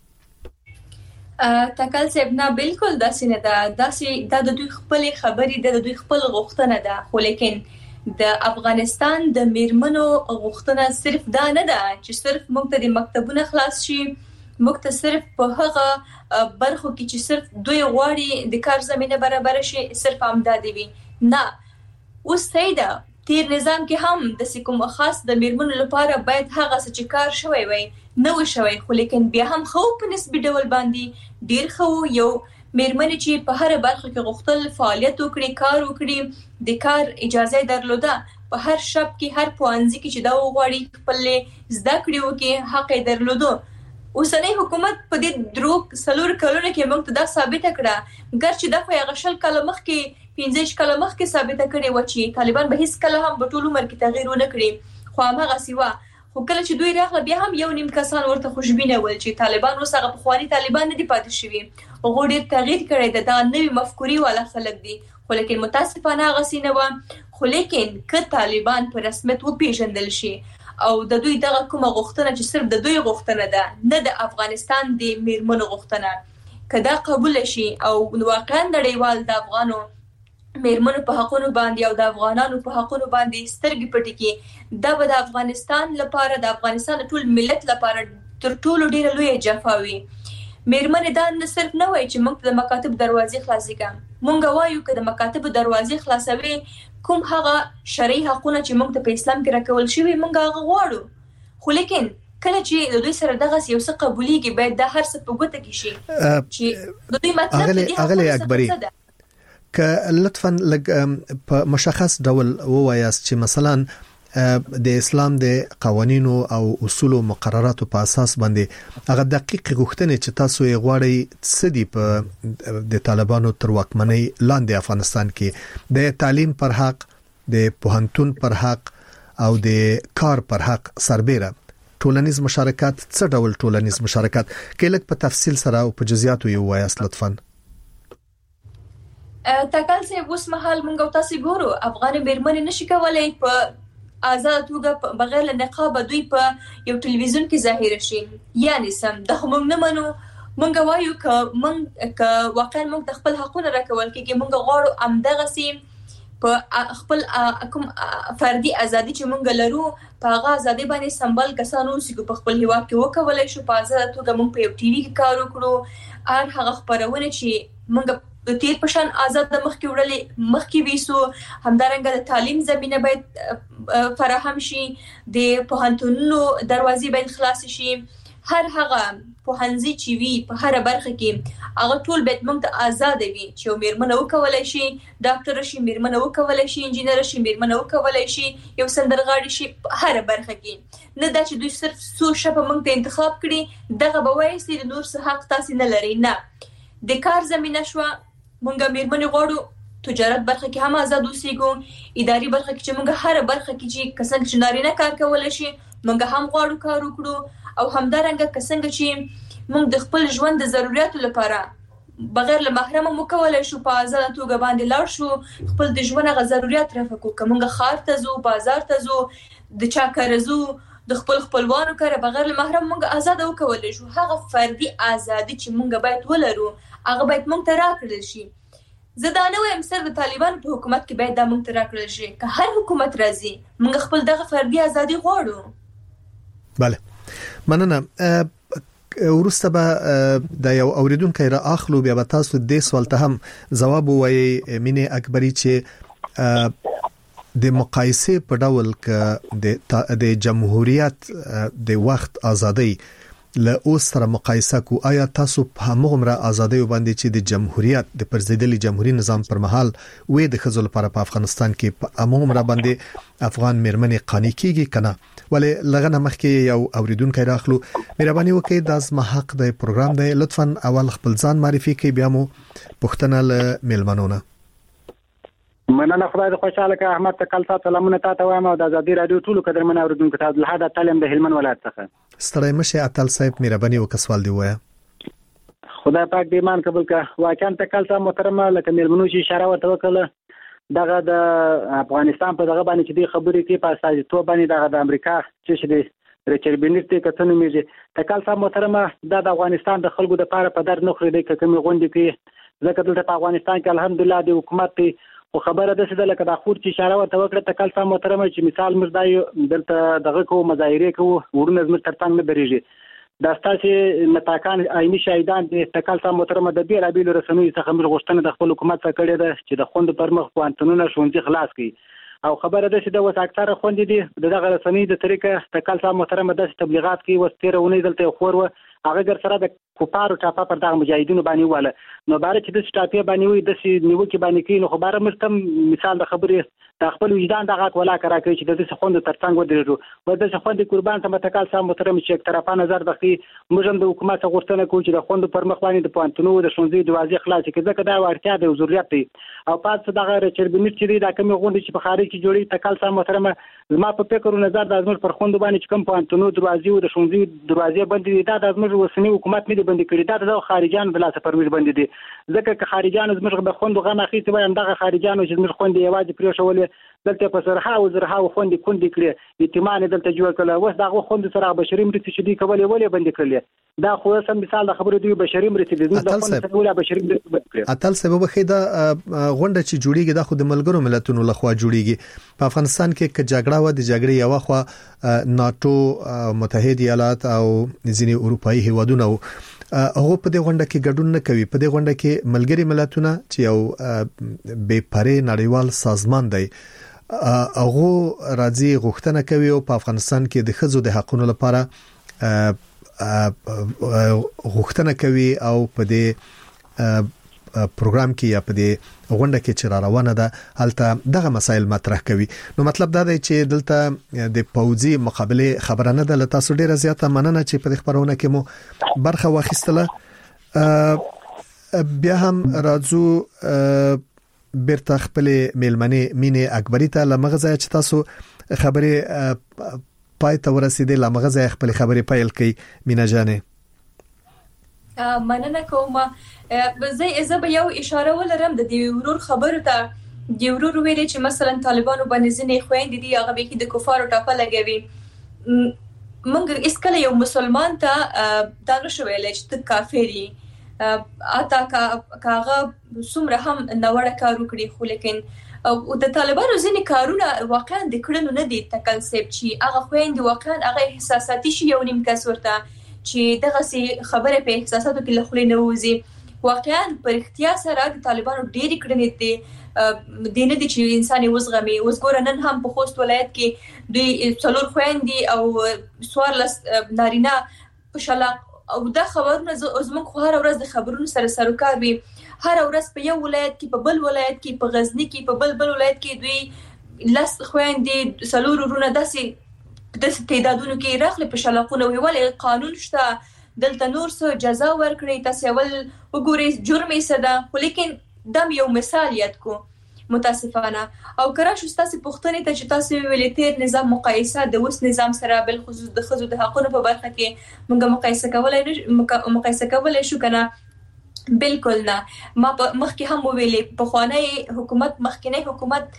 A: تکل صاحب نه بالکل داسې نه ده، داسې دا د دوی خپل خبرې ده، د دوی خپل غوښتنه ده، خو لیکن د افغانستان د میرمنو غوښتنه صرف دا نه ده چې صرف موږ ته د مکتبونو خلاص شي، موږ ته صرف په هغه برخو کې چې صرف دوی غواړي د کار زمينه برابر شي صرف همدا دی وي نه. اوس سیده تیر نظام کې هم د کوم خاص د میرمنو لپاره باید هغه څه چې کار شوی وي نو شوی، خو لیکن بیا هم خو په نسبی ډول باندې ډیر خو یو میرمنې چې په هر برخه کې غوښتل فعالیت وکړي، کار وکړي، د کار اجازه درلوده، په هر شپ کې هر پوانځي کې چې دا وغواړي خپل زده کړې وکړي حق درلوده. اوسنۍ حکومت په دې دروغ سلور کلونه کې موږ ته دا ثابت کړه، ګرچې د خو غشل کله مخ کې پنځه کله مخ کې ثابت کړي و چې طالبان به هیڅ کله هم په ټولو عمر کې تغییر ونه کړي، خو هغه سیوا خو کله چې دوی راغله بیا هم یو نیم کسان ورته خوشبینه ول چې طالبان اوس هغه پخوانی طالبان نه دي پاتې شوي، هغه ډېر تغییر کړی دی، دا نوې مفکوري والا خلک دي، خو لیکن متاسفانه هغه سینه و. خو لیکن که طالبان په رسمیت وپیژندل شي او د دوی دغه کومه غوښتنه چې صرف د دوی غوښتنه ده نه د افغانستان د میرمنو غوښتنه، که دا قبول شي او واقعا نړیوال د افغانو میرمنو په حقونو باندې او د افغانانو په حقونو باندې سترګې پټې کړي، دا به د افغانستان لپاره د افغانستان ټول ملت لپاره تر ټولو ډیره لویه جفا وي. میرمنې دا نه صرف نه وایي چې موږ د مکاتب دروازې خلاصې کړو، موږ وایو چې د مکاتب دروازې خلاصوي کوم هغه شرعي حقونه چې موږ ته په اسلام کې راکول شوی موږ هغه غواړو، خو لیکن کله چې د دوی سره دغه یو څه قبوليږي باید د هر څه په ګوته کې شي چې د دوی مطلب دی.
D: اغلی اکبری که لطفاً لږ په مشخص ډول ووایاست چې مثلا د اسلام د قوانینو او اصول او مقرراتو په اساس باندې هغه دقیق غوښتنې چې تاسو یې غواړئ څه دي په د طالبانو تر واکمنۍ لاندې افغانستان کې د تعلیم پر حق، د پوهنتون پر حق او د کار پر حق سربېره ټولنیز مشارکت، څه ډول ټولنیز مشارکت کې لږ په تفصیل سره او په جزئیاتو یې وایاست لطفاً.
A: تکل سه اوس مهال مونږ تاسو ګورو افغان میرمنې نشي کولای په آزاد توګه بغیر له نقاب دوی په یو ټلویزیون کې ظاهر شي، یعنی سم د موږ نه منو، مونږ وایو ک مونږ ک واقعا مونږ د خپل حقونه راکول کېږي، مونږ غواړو امدغه سي په خپل کوم فردي ازادي چې مونږ لرو په هغه ازادي باندې سمبال کسانو چې په خپل هیواد کې وکولای شو په آزاد توګه مونږ په یو ټي وي کې کار وکړو، هر هغه خبرونه چې مونږ د تیر پشان آزاد مخ کې وړلې مخ کې ویسو، همدارنګه د تعلیم زمينه باید فراهم شي، د پوهنتونونو دروازې باید خلاص شي، هر هغه پوهنځي چې وي په هر برخه کې هغه ټول باید موږ ته آزاد وي چې میرمنه وکولای شي ډاکټر شي، میرمنه وکولای شي انجینر شي، میرمنه وکولای شي یو سندرغاړي شي په هر برخه کې. نه دا چې دوی صرف څو شپه موږ ته انتخاب کړي دغه به وایي چې نور څه حق تاسو نه لري. نه، د کار زمينه شو موږ میرمنه غواړو تجارت برخه کې هم آزاد اوسېږو، اداري برخه کې چې موږ هر برخه کې چې کسان چې نارینه کار کولای شي موږ هم غواړو کار وکړو، او همدارنګه کسانګه چې موږ د خپل ژوند د ضرورتو لپاره بغیر له محرم مو کولای شو په آزاد توګه باندې لاړ شو خپل د ژوند غ ضرورت رافقو کومه خار ته زو بازار ته زو د چا کارزو د خپل خپلوانو کار بغیر له محرم موږ آزاد وکولای شو. هغه فردي ازادي چې موږ باید ولرو هغه باید موږ ته راکړل شي. زه دا نه وایم سر د طالبان په حکومت کې باید دا موږ ته راکړل شي، که هر حکومت راځي موږ خپل دغه فردي ازادي غواړو.
D: بله، مننه. ورسته به د یو اوریدونکو را اخلو بیا به تاسو د سوال ته هم جواب وایي. مینه اکبری چې د مقایسه په ډول ک د جمهوریت د وخت ازادي له اوس سره مقایسه کو، آیا تاسو په هغه ازادي باندې چې د جمهوریت د پرزیدلي جمهوریت نظام پر مهال وې د خزل لپاره په افغانستان کې په هغه باندې افغان میرمنې قانی کیږي کنه؟ ولې لغنه مخکې یو اوریدونکو راخلو، مهرباني وکړئ د زما حق د پروګرام دی، لطفا اول خپل ځان معرفي کړئ بیا مو پوښتنه له میلمنونه.
G: مننه، خدای دې خوشاله کړه. احمد تکل تاسو سلامونه تاسو وایم او د ازادي رادیو ټول قدر من اوریدونکو ته د هدا تعلیم د هلمند ولایت څخه
D: ستړی مشه. اتل صاحب مهرباني وکړه سوال دی وایا.
G: خدای پاک دې ایمان قبول کړه. واقعا تکل تاسو محترمه لکه میلمنو چې اشاره ورته وکړه دغه د افغانستان په دغه باندې چې د خبرې کې په اساس تو باندې دغه د امریکا چې د ریچارډ بینټ ته کتنې میږي تکل تاسو محترمه د افغانستان د خلکو د پاره په در نه خوري د کومې غونډې کې ځکه دلته په افغانستان کې الحمدلله د حکومت او خبره ده چې لکه د خور چې اشاره ورته وکړه تکل تاسو محترمه چې مثال مردا دلته دغه کو مظاهره کو ورونه زمر ترڅنګ نه درېږي دا ستاسو متاکان عیني شاهدان د تکل تاسو محترمه د بیل ابیل رسنوي څخه موږ غوښتنه د خپل حکومت څخه کړې ده چې د خوند پر مخ پوانتونونه شونځي خلاص کړي او خبره ده چې د وس اکثره خوندې دي دغه رسنوي د طریقه تکل تاسو محترمه د تبلیغات کوي وستیرونه دلته خور و هغه ګر سره د کوپارو ټاپا پر دغه مجاهدینو باندې واله نو بار چې د سټاپی باندې وي د سی نیو کې باندې کې نو خبره مستم مثال د خبرې د خپل وجدان دغه ولا کرا کوي چې د څه خوند ترڅنګ ودرېږي و د څه خوند قربان ته متکال سم محترم چې طرفه نظر دخي موږ د حکومت غوښتنه کوي چې د خوند پر مخ باندې د پانتونو د شونځي دروازې خلاص کړي ځکه دا ورتیا د ضرورت دی او پات دغه چربینټ چې دا کوم غونډه چې په خارج کې جوړي تکال سم محترم زما په فکر او نظر د ازمر پر خوند باندې چې کوم پانتونو دروازې او د شونځي دروازې بندي دا د ازمر وسنی حکومت نه بندي کړي دا د خارجيان بل څه پرمیر بندي دي ځکه چې خارجيان زموږ د خوند غن اخیسته وایم دغه خارجيان چې زموږ خوند یوازې پرې شولې دلته په سرها او زرها خوند کندي کړي اعتماد دلته جوړ کړل وس دغه خوند سره بشري مرتي چې دی کولې ولې بندي کړل دا خو سم مثال د خبرو دی بشري مرتي دی د خوند سره ولا بشري مرتي
D: اتل سبب خیدا غونډه چې جوړیږي د خود ملګرو ملتونو لخوا جوړیږي په افغانستان کې ک جګړه و د جګړې یو خوا ناتو متحده ایالات او ځینې اروپאי هیوادونه هغه په دې غونډه کې ګډون نه کوي په دې غونډه کې ملګری ملتونه چې یو بې پرې نړیوال سازمان دی هغه راځي غوښتنه کوي او په افغانستان کې د خزو د حقوقو لپاره غوښتنه کوي او په دې پروګرام کې یا په دې غونډه کې چې را روانه ده هلته دغه مسایل مطرح کوي نو مطلب دا دی چې دلته د پوځي مقابله خبره نه ده لته تاسو ډیره زیاته مننه چې په خبرونه کې مو برخه واخیستله بیا هم راځو بیرته خپل میلمنې مینه اکبری ته لمغزه چې تاسو خبره پای ته ورسېدې لمغزه خپل خبره پایل کړي مینا جانې
A: مننه کوم زه زه به یو اشاره ولرم د دې ورور خبرو ته د ورور ویل چې مثلا طالبانو باندې ځنې خويندې دي هغه به کې د کفارو ټاپه لګوي موږ اسکله یو مسلمان ته دا نشو ویل چې ته کافری اته کاغه څومره هم نوړه کار وکړي خو لیکن او د طالبانو ځینې کارونه واقعا د کړنو نه دي تکلسب چې هغه خويندې واقعا هغه احساساتي شي یو نیم کس ورته چې دغه سي خبره په احساساتو کې لخلې نه وځي واقعا پر اختیار سره د طالبانو ډېری کړنې دي دینه دي چې انسان وزغمي وزګور نن هم په خوست ولایت کې دوی څلور خويندې او سوارلس نارینه په شلاق او دا خبرونه زموږ خو هر ورځ د خبرونو سره سروکار وي. هر ورځ په یو ولایت کې، په بل ولایت کې، په غزنی کې، په بل بل ولایت کې دوی لس خويندې څلور ورونه داسې د تعدادونو کې راغلي په شلاقونه وي. ولې قانون شته دلته نور څه جزا ورکړي؟ تاسو ول وګورئ جرم یې څه ده، خو لیکن دم یو مثال یاد کو متاسفانه. او کرا شو تاسو پوښتنه ته چې تاسو ویلې تیر نظام مقایسه د اوس نظام سره بل خصوص د خزو د حقوقو په برخه کې موږ مقایسه کولای مقایسه کولای شو کنه؟ بالکل نه. ما مخکې هم ویلې په خوانی حکومت مخکنی حکومت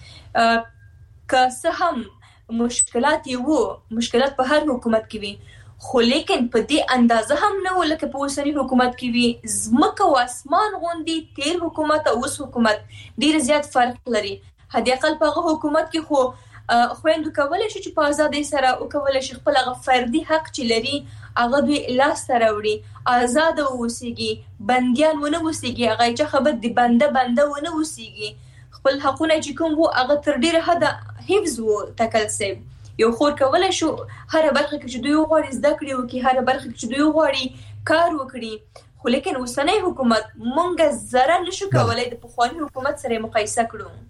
A: که څه هم مشکلات وو، مشکلات په هر حکومت کې وي، خو لیکن په دې اندازه هم نه ولکه په اوسنی حکومت کې وي. زمکه او اسمان غوندي تیر حکومت او اوس حکومت ډیر زیات فرق لري. هدي اقل په حکومت کې خو خويندو کولای شي چې په ازادۍ سره او کولای شي خپل غ فردي حق چې لري هغه دوی لاس سره وړي، آزاد اوسيږي، بنديان ونه اوسيږي، هغه چې خبر دي بنده بنده ونه اوسيږي، خپل حقونه چې کوم وو هغه تر ډیره حد حفظ وو تکل سي. یو خور کولای شو هر برخه کې چې دوی غواړي زده کړي وکي، هر برخه کې چې دوی غواړي کار وکړي، خو لیکن اوسنۍ حکومت مونږ زره نشو کولای د پخوانی حکومت سره مقایسه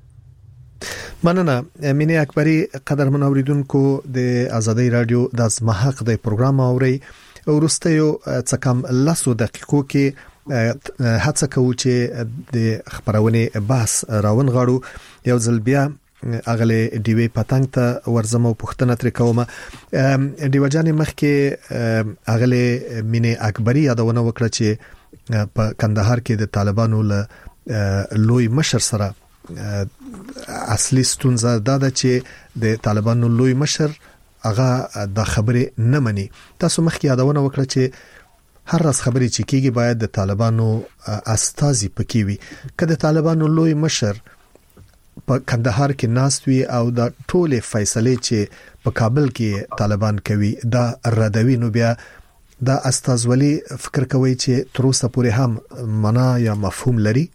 A: کړو.
D: مننه مینه اکبری. قدر منوریدونکو د ازادي رادیو د ازمحق د پروګرام اوري ورسته یو څه کم لسو دقیقو کې هڅه کوو چې د خبرونه بحث راون غاړو. یو ځل بیا اغله دیوی پتنګ ته ورزمو پښتنه تر کومه دیو جان مخکې اغله مینه اکبری یادونه وکړه چې په کندهار کې د طالبانو له لوی مشر سره اصلي ستونزه دا ده چې د طالبانو لوی مشر هغه د خبرې نه مني. تاسو مخکې یادونه وکړه چې هر راز خبرې چې کیږي باید د طالبانو استازي پکې وي. کله طالبانو لوی مشر په کندهار کې ناستوي او د ټوله فیصله چې په کابل کې طالبان کوي دا ردوي، نو بیا د استازولي فکر کوي چې تر اوسه پورې هم معنا یا مفهوم لري.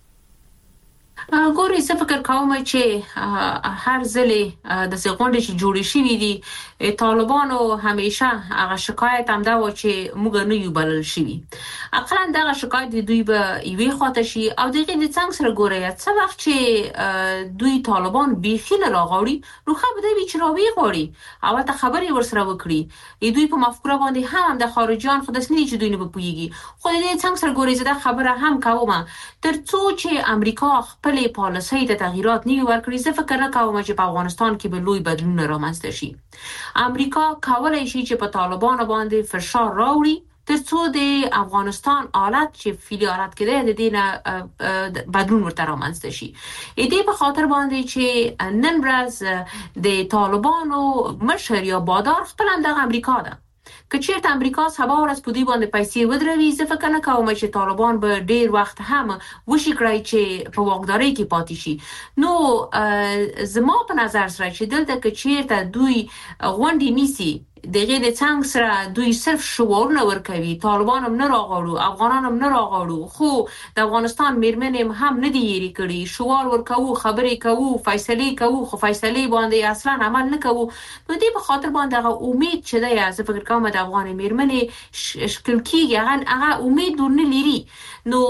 E: ګورې څه فکر کوم چې هر ځلې د سغونډې چې جوړې شوې دي طالبانو همیشه هغه شکایت هم دا و چې موږ نه یو بلل شوي. اقلا دغه شکایت دوی به یوې خواته شي او دغه د څنګه سره ګوري څه وخت چې دوی طالبان بیخي نه راغوري نو خو به دوی چې راوي غوري او ته خبرې ورسره وکړي. دوی په مفکوره باندې هم د خارجيان خودس نه چې دوی نه بپويږي، خو دې څنګه سره ګوري زده خبره هم کومه ترڅو چې امریکا خپل پالیسۍ ته تغییرات نه ورکړي. زه فکر نه کوم چې په افغانستان کې به لوی بدلون رامنځته شي. امریکا کولای شي چې په طالبانو باندې فشار راوړي ترڅو د افغانستان حالت چې فعلی حالت کې د دینه بدلون ورته رامنځته شي. دې په خاطر باندې چې نن ورځ د طالبانو مشر یا بادار خپل د امریکا ده. که چیرته امریکا سبا ورځ په دې باندې پیسې ودروي، زه فکر نه کوم چې طالبان به ډیر وخت هم وشي کړی چې په واکدارۍ کې پاتې شي. نو زما په نظر سره چې دلته که چیرته دوی غونډې نیسي دغه د څنګه سره دوی صرف شعارونه ورکوي، طالبان هم نه راغړو، افغانان هم نه راغړو، خو د افغانستان میرمنې هم نه دی یری کړی، شعار ورکوو، خبرې کوو، فیصله کوو، خو فیصله باندې اصلا عمل نه کوو. نو دې په خاطر باندې هغه امید چې دی زه فکر کوم د افغان میرمنې شکل کیږي هغه امید ورنه لري. نو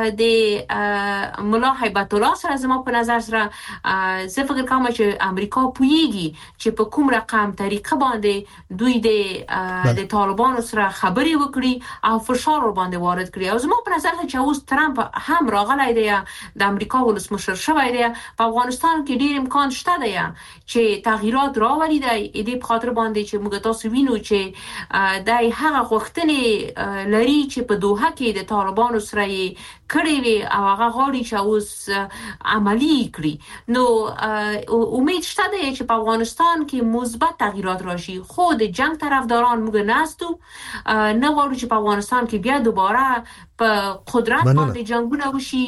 E: د مولا هیبت الله سره زما په نظر سره زه فکر کوم چې امریکا پویږي چې په کوم رقم طریقه باندې دوی د د طالبانو سره خبرې وکړي او فشار ور باندې وارد کړي. او زما په نظر چې اوس ترامپ هم راغلی دی، د امریکا ولسمشر شوی دی، په افغانستان کې ډیر امکان شته دی چې تغییرات راوړي دی. دې په خاطر باندې چې موږ تاسو وینو چې دای هغه غوښتنې لري چې په دوحه کې د طالبانو سره کړي وي او هغه غواړي چې اوس عملی کړي. نو امید شته دی چې په افغانستان کې مثبت تغییرات راشي، خو د جنگ طرفداران موږ ناستو نه غواړو چې په افغانستان کې بیا دوباره په قدرت باندې جنگونه وشي.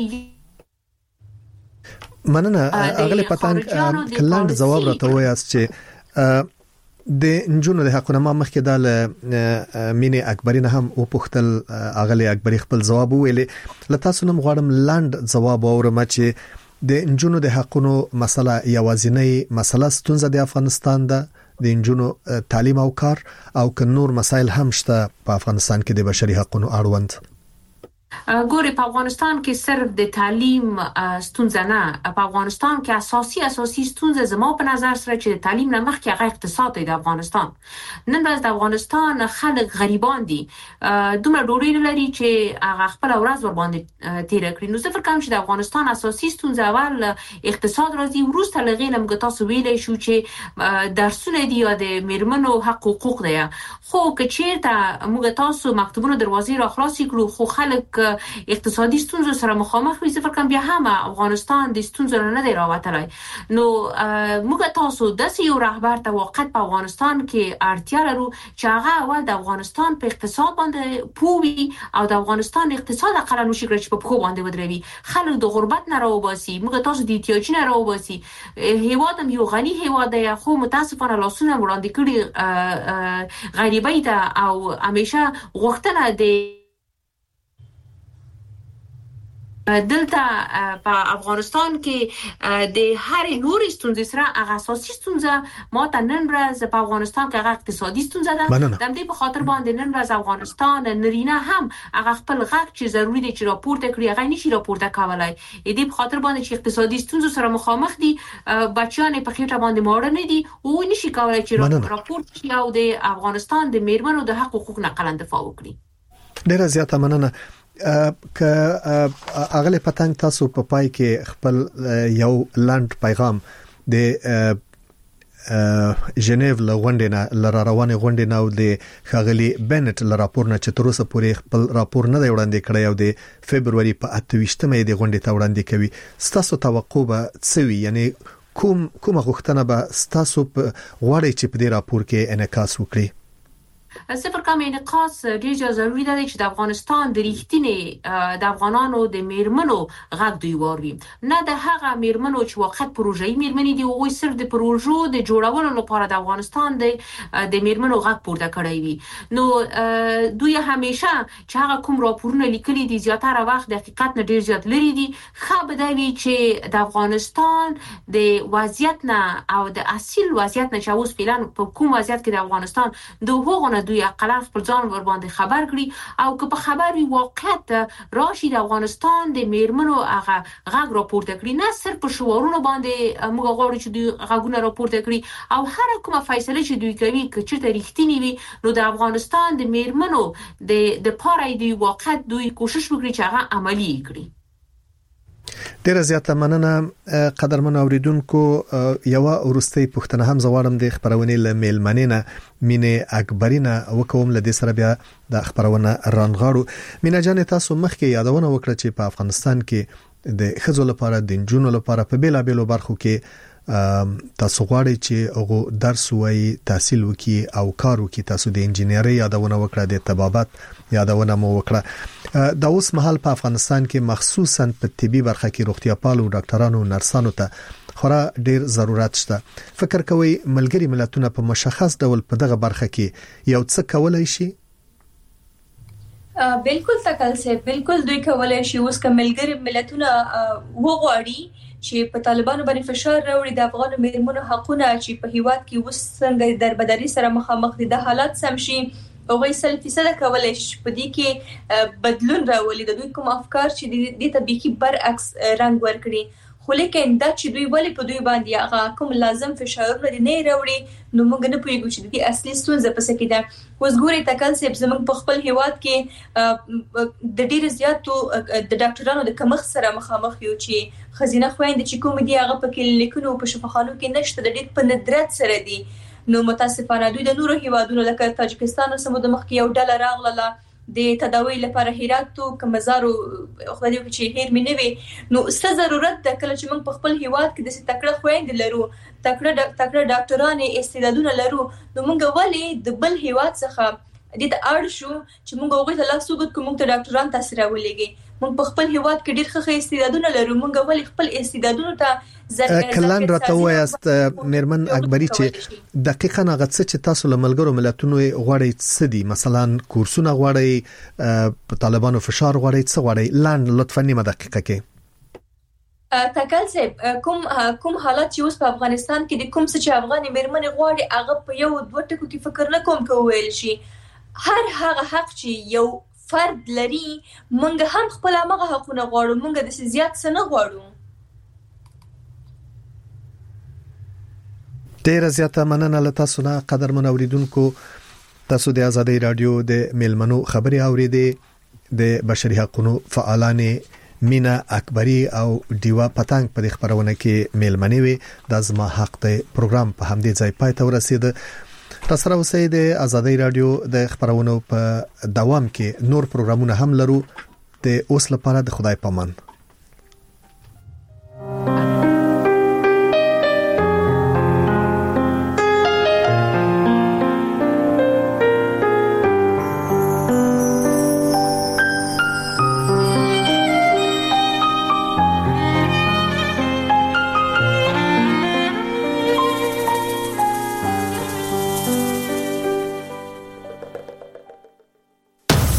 D: مننه اغله پتنګ کلاند جواب راته وایاست چې د انجونو د حقونه ما مخکې د مینه اکبری نه هم او پختل اغلی اکبری خپل جواب ویلې لته سنم غواړم لاند جواب اورم چې د انجونو د حقونو مسله یوازینی مسله ستونزه د افغانستان ده د انجونو تعلیم او کار او ک نور مسایل هم شته په افغانستان کې د بشري حقوقو اړوند؟
E: ګوري په افغانستان کې صرف د تعلیم ستونزه نه، په افغانستان کې اساسي اساسي ستونزه زما په نظر سره چې تعلیم نه مخکې هغه اقتصاد دی د افغانستان. نن ورځ د افغانستان خلک غریبان دي، دومره ډوډۍ نه لري چې هغه خپل ورځ ور باندې تیر کړي. نو زه فکر کوم چې د افغانستان اساسي ستونزه اول اقتصاد راځي، وروسته لغې نه موږ تاسو ویلې شو چې درسونه دي یا د میرمنو حق حقوق دی. خو که چیرته موږ تاسو مکتبونو دروازې را خلاصې کړو خو خلک اقتصادي ستونزو سره مخامخ وي، ځکه بیا هم افغانستان د ستونزو نه دی راوتلی. نو موږ تاسو د یو رهبر ته واقعا په افغانستان کې اړتیا لرو چې هغه اول د افغانستان په اقتصاد باندې پوي او د افغانستان اقتصاد اقلا نشي کړی چې په پخو باندې ودروي، خلک د غربت نه راوباسي، موږ تاسو د احتیاج نه راوباسي. هیواد هم یو غني هیواد دی، خو متاسفانه لاسونه وړاندې کړي غریبۍ ته او همیشه غوښتنه د دلته په افغانستان کې د هر نور ستونزې سره هغه اساسي ستونزه ما ته نن ورځ په افغانستان کې هغه اقتصادي ستونزه ده. د دې په خاطر باندې نن ورځ افغانستان نرینه هم هغه خپل غږ چې ضروری دی چې راپورته کړي هغه نشي راپورته کولای. دې په خاطر باندې چې اقتصادي ستونزو سره مخامخ دي، بچیان په خېټه باندې ماړه نه دي او نشي کولای چې راپورته شي او د افغانستان د میرمنو د حق حقوق نه قلم دفاع وکړي.
D: ډیره زیاته مننه. که اغله پتنګ تاسو په پای کې خپل یو لاند پیغام د ژنیو لغونډې نه لره روانه غونډې نه او د خغلی بنت ل راپور نه چې تر اوسه پورې خپل راپور نه دی وړاندې کړی او د فبرवरी په اته ویشتمه د غونډې ته وړاندې کوي. ستاسو توقع به څه وي؟ یعنی کوم کومه غوښتنه به ستاسو په غواړي چې په دې راپور کې انعکاس وکړي؟
E: صفر کم انعکاس ډیر ضروری دی چې د افغانستان د ریښتینی د افغانانو د میرمنو غږ دوی واوري، نه د هغه میرمنو چې وخت پروژې میرمنې دي او صرف د پروژو د جوړولو لپاره د افغانستان د د میرمنو غږ پورته کړی وي. نو دوی همیشه چې هغه کوم راپورونه لیکلي دي زیاتره وخت د حقیقت نه ډیر زیات لري دي. خو به دا وی چې د افغانستان د وضعیت نه او د اصل وضعیت نه چې اوس فعلا په کوم وضعیت کې د افغانستان د هغه دوی اقلا خپل ځان ور باندې خبر کړي او که په خبر وي واقعیت راشي د افغانستان د میرمنو هغه غږ راپورته کړي، نه صرف په شعارونو باندې موږ غواړو چې دوی غږونه راپورته کړي او هر کومه فیصله چې دوی کوي که چېرته رښتینی وي نو د افغانستان د میرمنو د د پاره دی واقعیت دوی کوشش وکړي چې هغه عملی کړي.
D: ډیره زیاته مننه قدرمن اوریدونکو. یو ورستۍ پښتنه هم زوارم د خبرونه ل میلمنینه مینه اکبرینه وکوم ل دې سره بیا د خبرونه رانغاړو. مینا جان تاسو مخکې یادونه وکړه چې په افغانستان کې د خزو لپاره د جنونو لپاره په بیلا بیلو برخو کې تاسو غواړئ چې هغه درس وایي، تحصیل وکړي او کار وکړي. تاسو د انجینری یادونه وکړه، د طبابت یادونه مو وکړه. د اوس مهال په افغانستان کې مخصوصا په طبي برخه کې روغتیا پالو ډاکټرانو نرسانو ته خورا ډیر ضرورت شته. فکر کوي ملګری ملتونه په مشخص ډول په دغه برخه کې یو څه کولای شي؟
A: بالکل تکل سه بالکل دوی کولای شي. اوس کوم ملګری ملتونه وغواړي چې په طالبانو باندې فشار راوړي د افغان میرمنو حقونه چې په هیواد کې اوس څنګه دربدري سره مخامخ دي د حالات سم شي او غي سل فیصد کولای شي په دې کې بدلون راولي. د دوی کوم افکار چې د طبيعي برعکس رنگ ورکړي، خو لیکن دا چې دوی ولې په دوی باندې هغه کوم لازم فشارونه دي نه راوړي نو موږ نه پوهیږو چې د اصلي ستونزه پس کې ده. اوس ګوري تکل سیب زموږ په خپل هیواد کې د ډیر زیاتو د ډاکټرانو د کمښت سره مخامخ یو چې خزینه خويندې چې کوم دي هغه په کلینیکونو په شفاخانو کې نشته، د ډیر په ندرت سره دي. نو متاسفانه دوی د نورو هیوادونو لکه تاجکستان سره د مخ کې یو ډله راغله د تداوی لپاره هرات او کمزارو خو دې چې هیر مې نه وي. نو ست ضرورت د کله چې موږ په خپل هیواد کې د تکړه خويندې لرو، تکړه تکړه ډاکټرانو استعدادونه لرو، نو موږ ولې د بل هیواد څخه د اړ شو چې موږ هغه ته لاس وګت کوم ته ډاکټران تاسو راولېږي. موږ په خپل هیواد کې ډېر ښه استعدادونه لرو، موږ ولې خپل استعدادونه ته
D: کلان راته وایست میرمن اکبری چې دقیقاً هغه څه چې تاسو له ملګرو ملتونو غواړئ څه دي؟ مثلا کورسونه غواړئ، په طالبانو فشار غواړئ، څه غواړئ؟ لاند لطفاً نیمه دقیقه کې.
A: تکل صاحب کوم کوم حالت چې اوس په افغانستان کې د کوم څه چې افغاني مېرمنې غواړي هغه په یو دوه ټکو کې فکر نه کوم کویل شي. هر هغه حق چې یو فرد لري مونږ هم خپل هغه حقونه غواړو، مونږ د زیات څه نه غواړو.
D: ډیر زیاته مننه له تاسو نه قدرمن اوریدونکو. تاسو د آزادۍ رادیو د میلمنو خبري اوریدې. د بشري حقوقو فعالان مینا اکبری او دیوا پتنګ په خبرونه کې میلمنې وي. د زما حق ته پروګرام په همدې ځای پای ته ورسید. تاسو اوسئ د آزادۍ رادیو د خبرونو په دوام کې نور پروګرامونه هم لرو. د اوس لپاره د خدای پامان.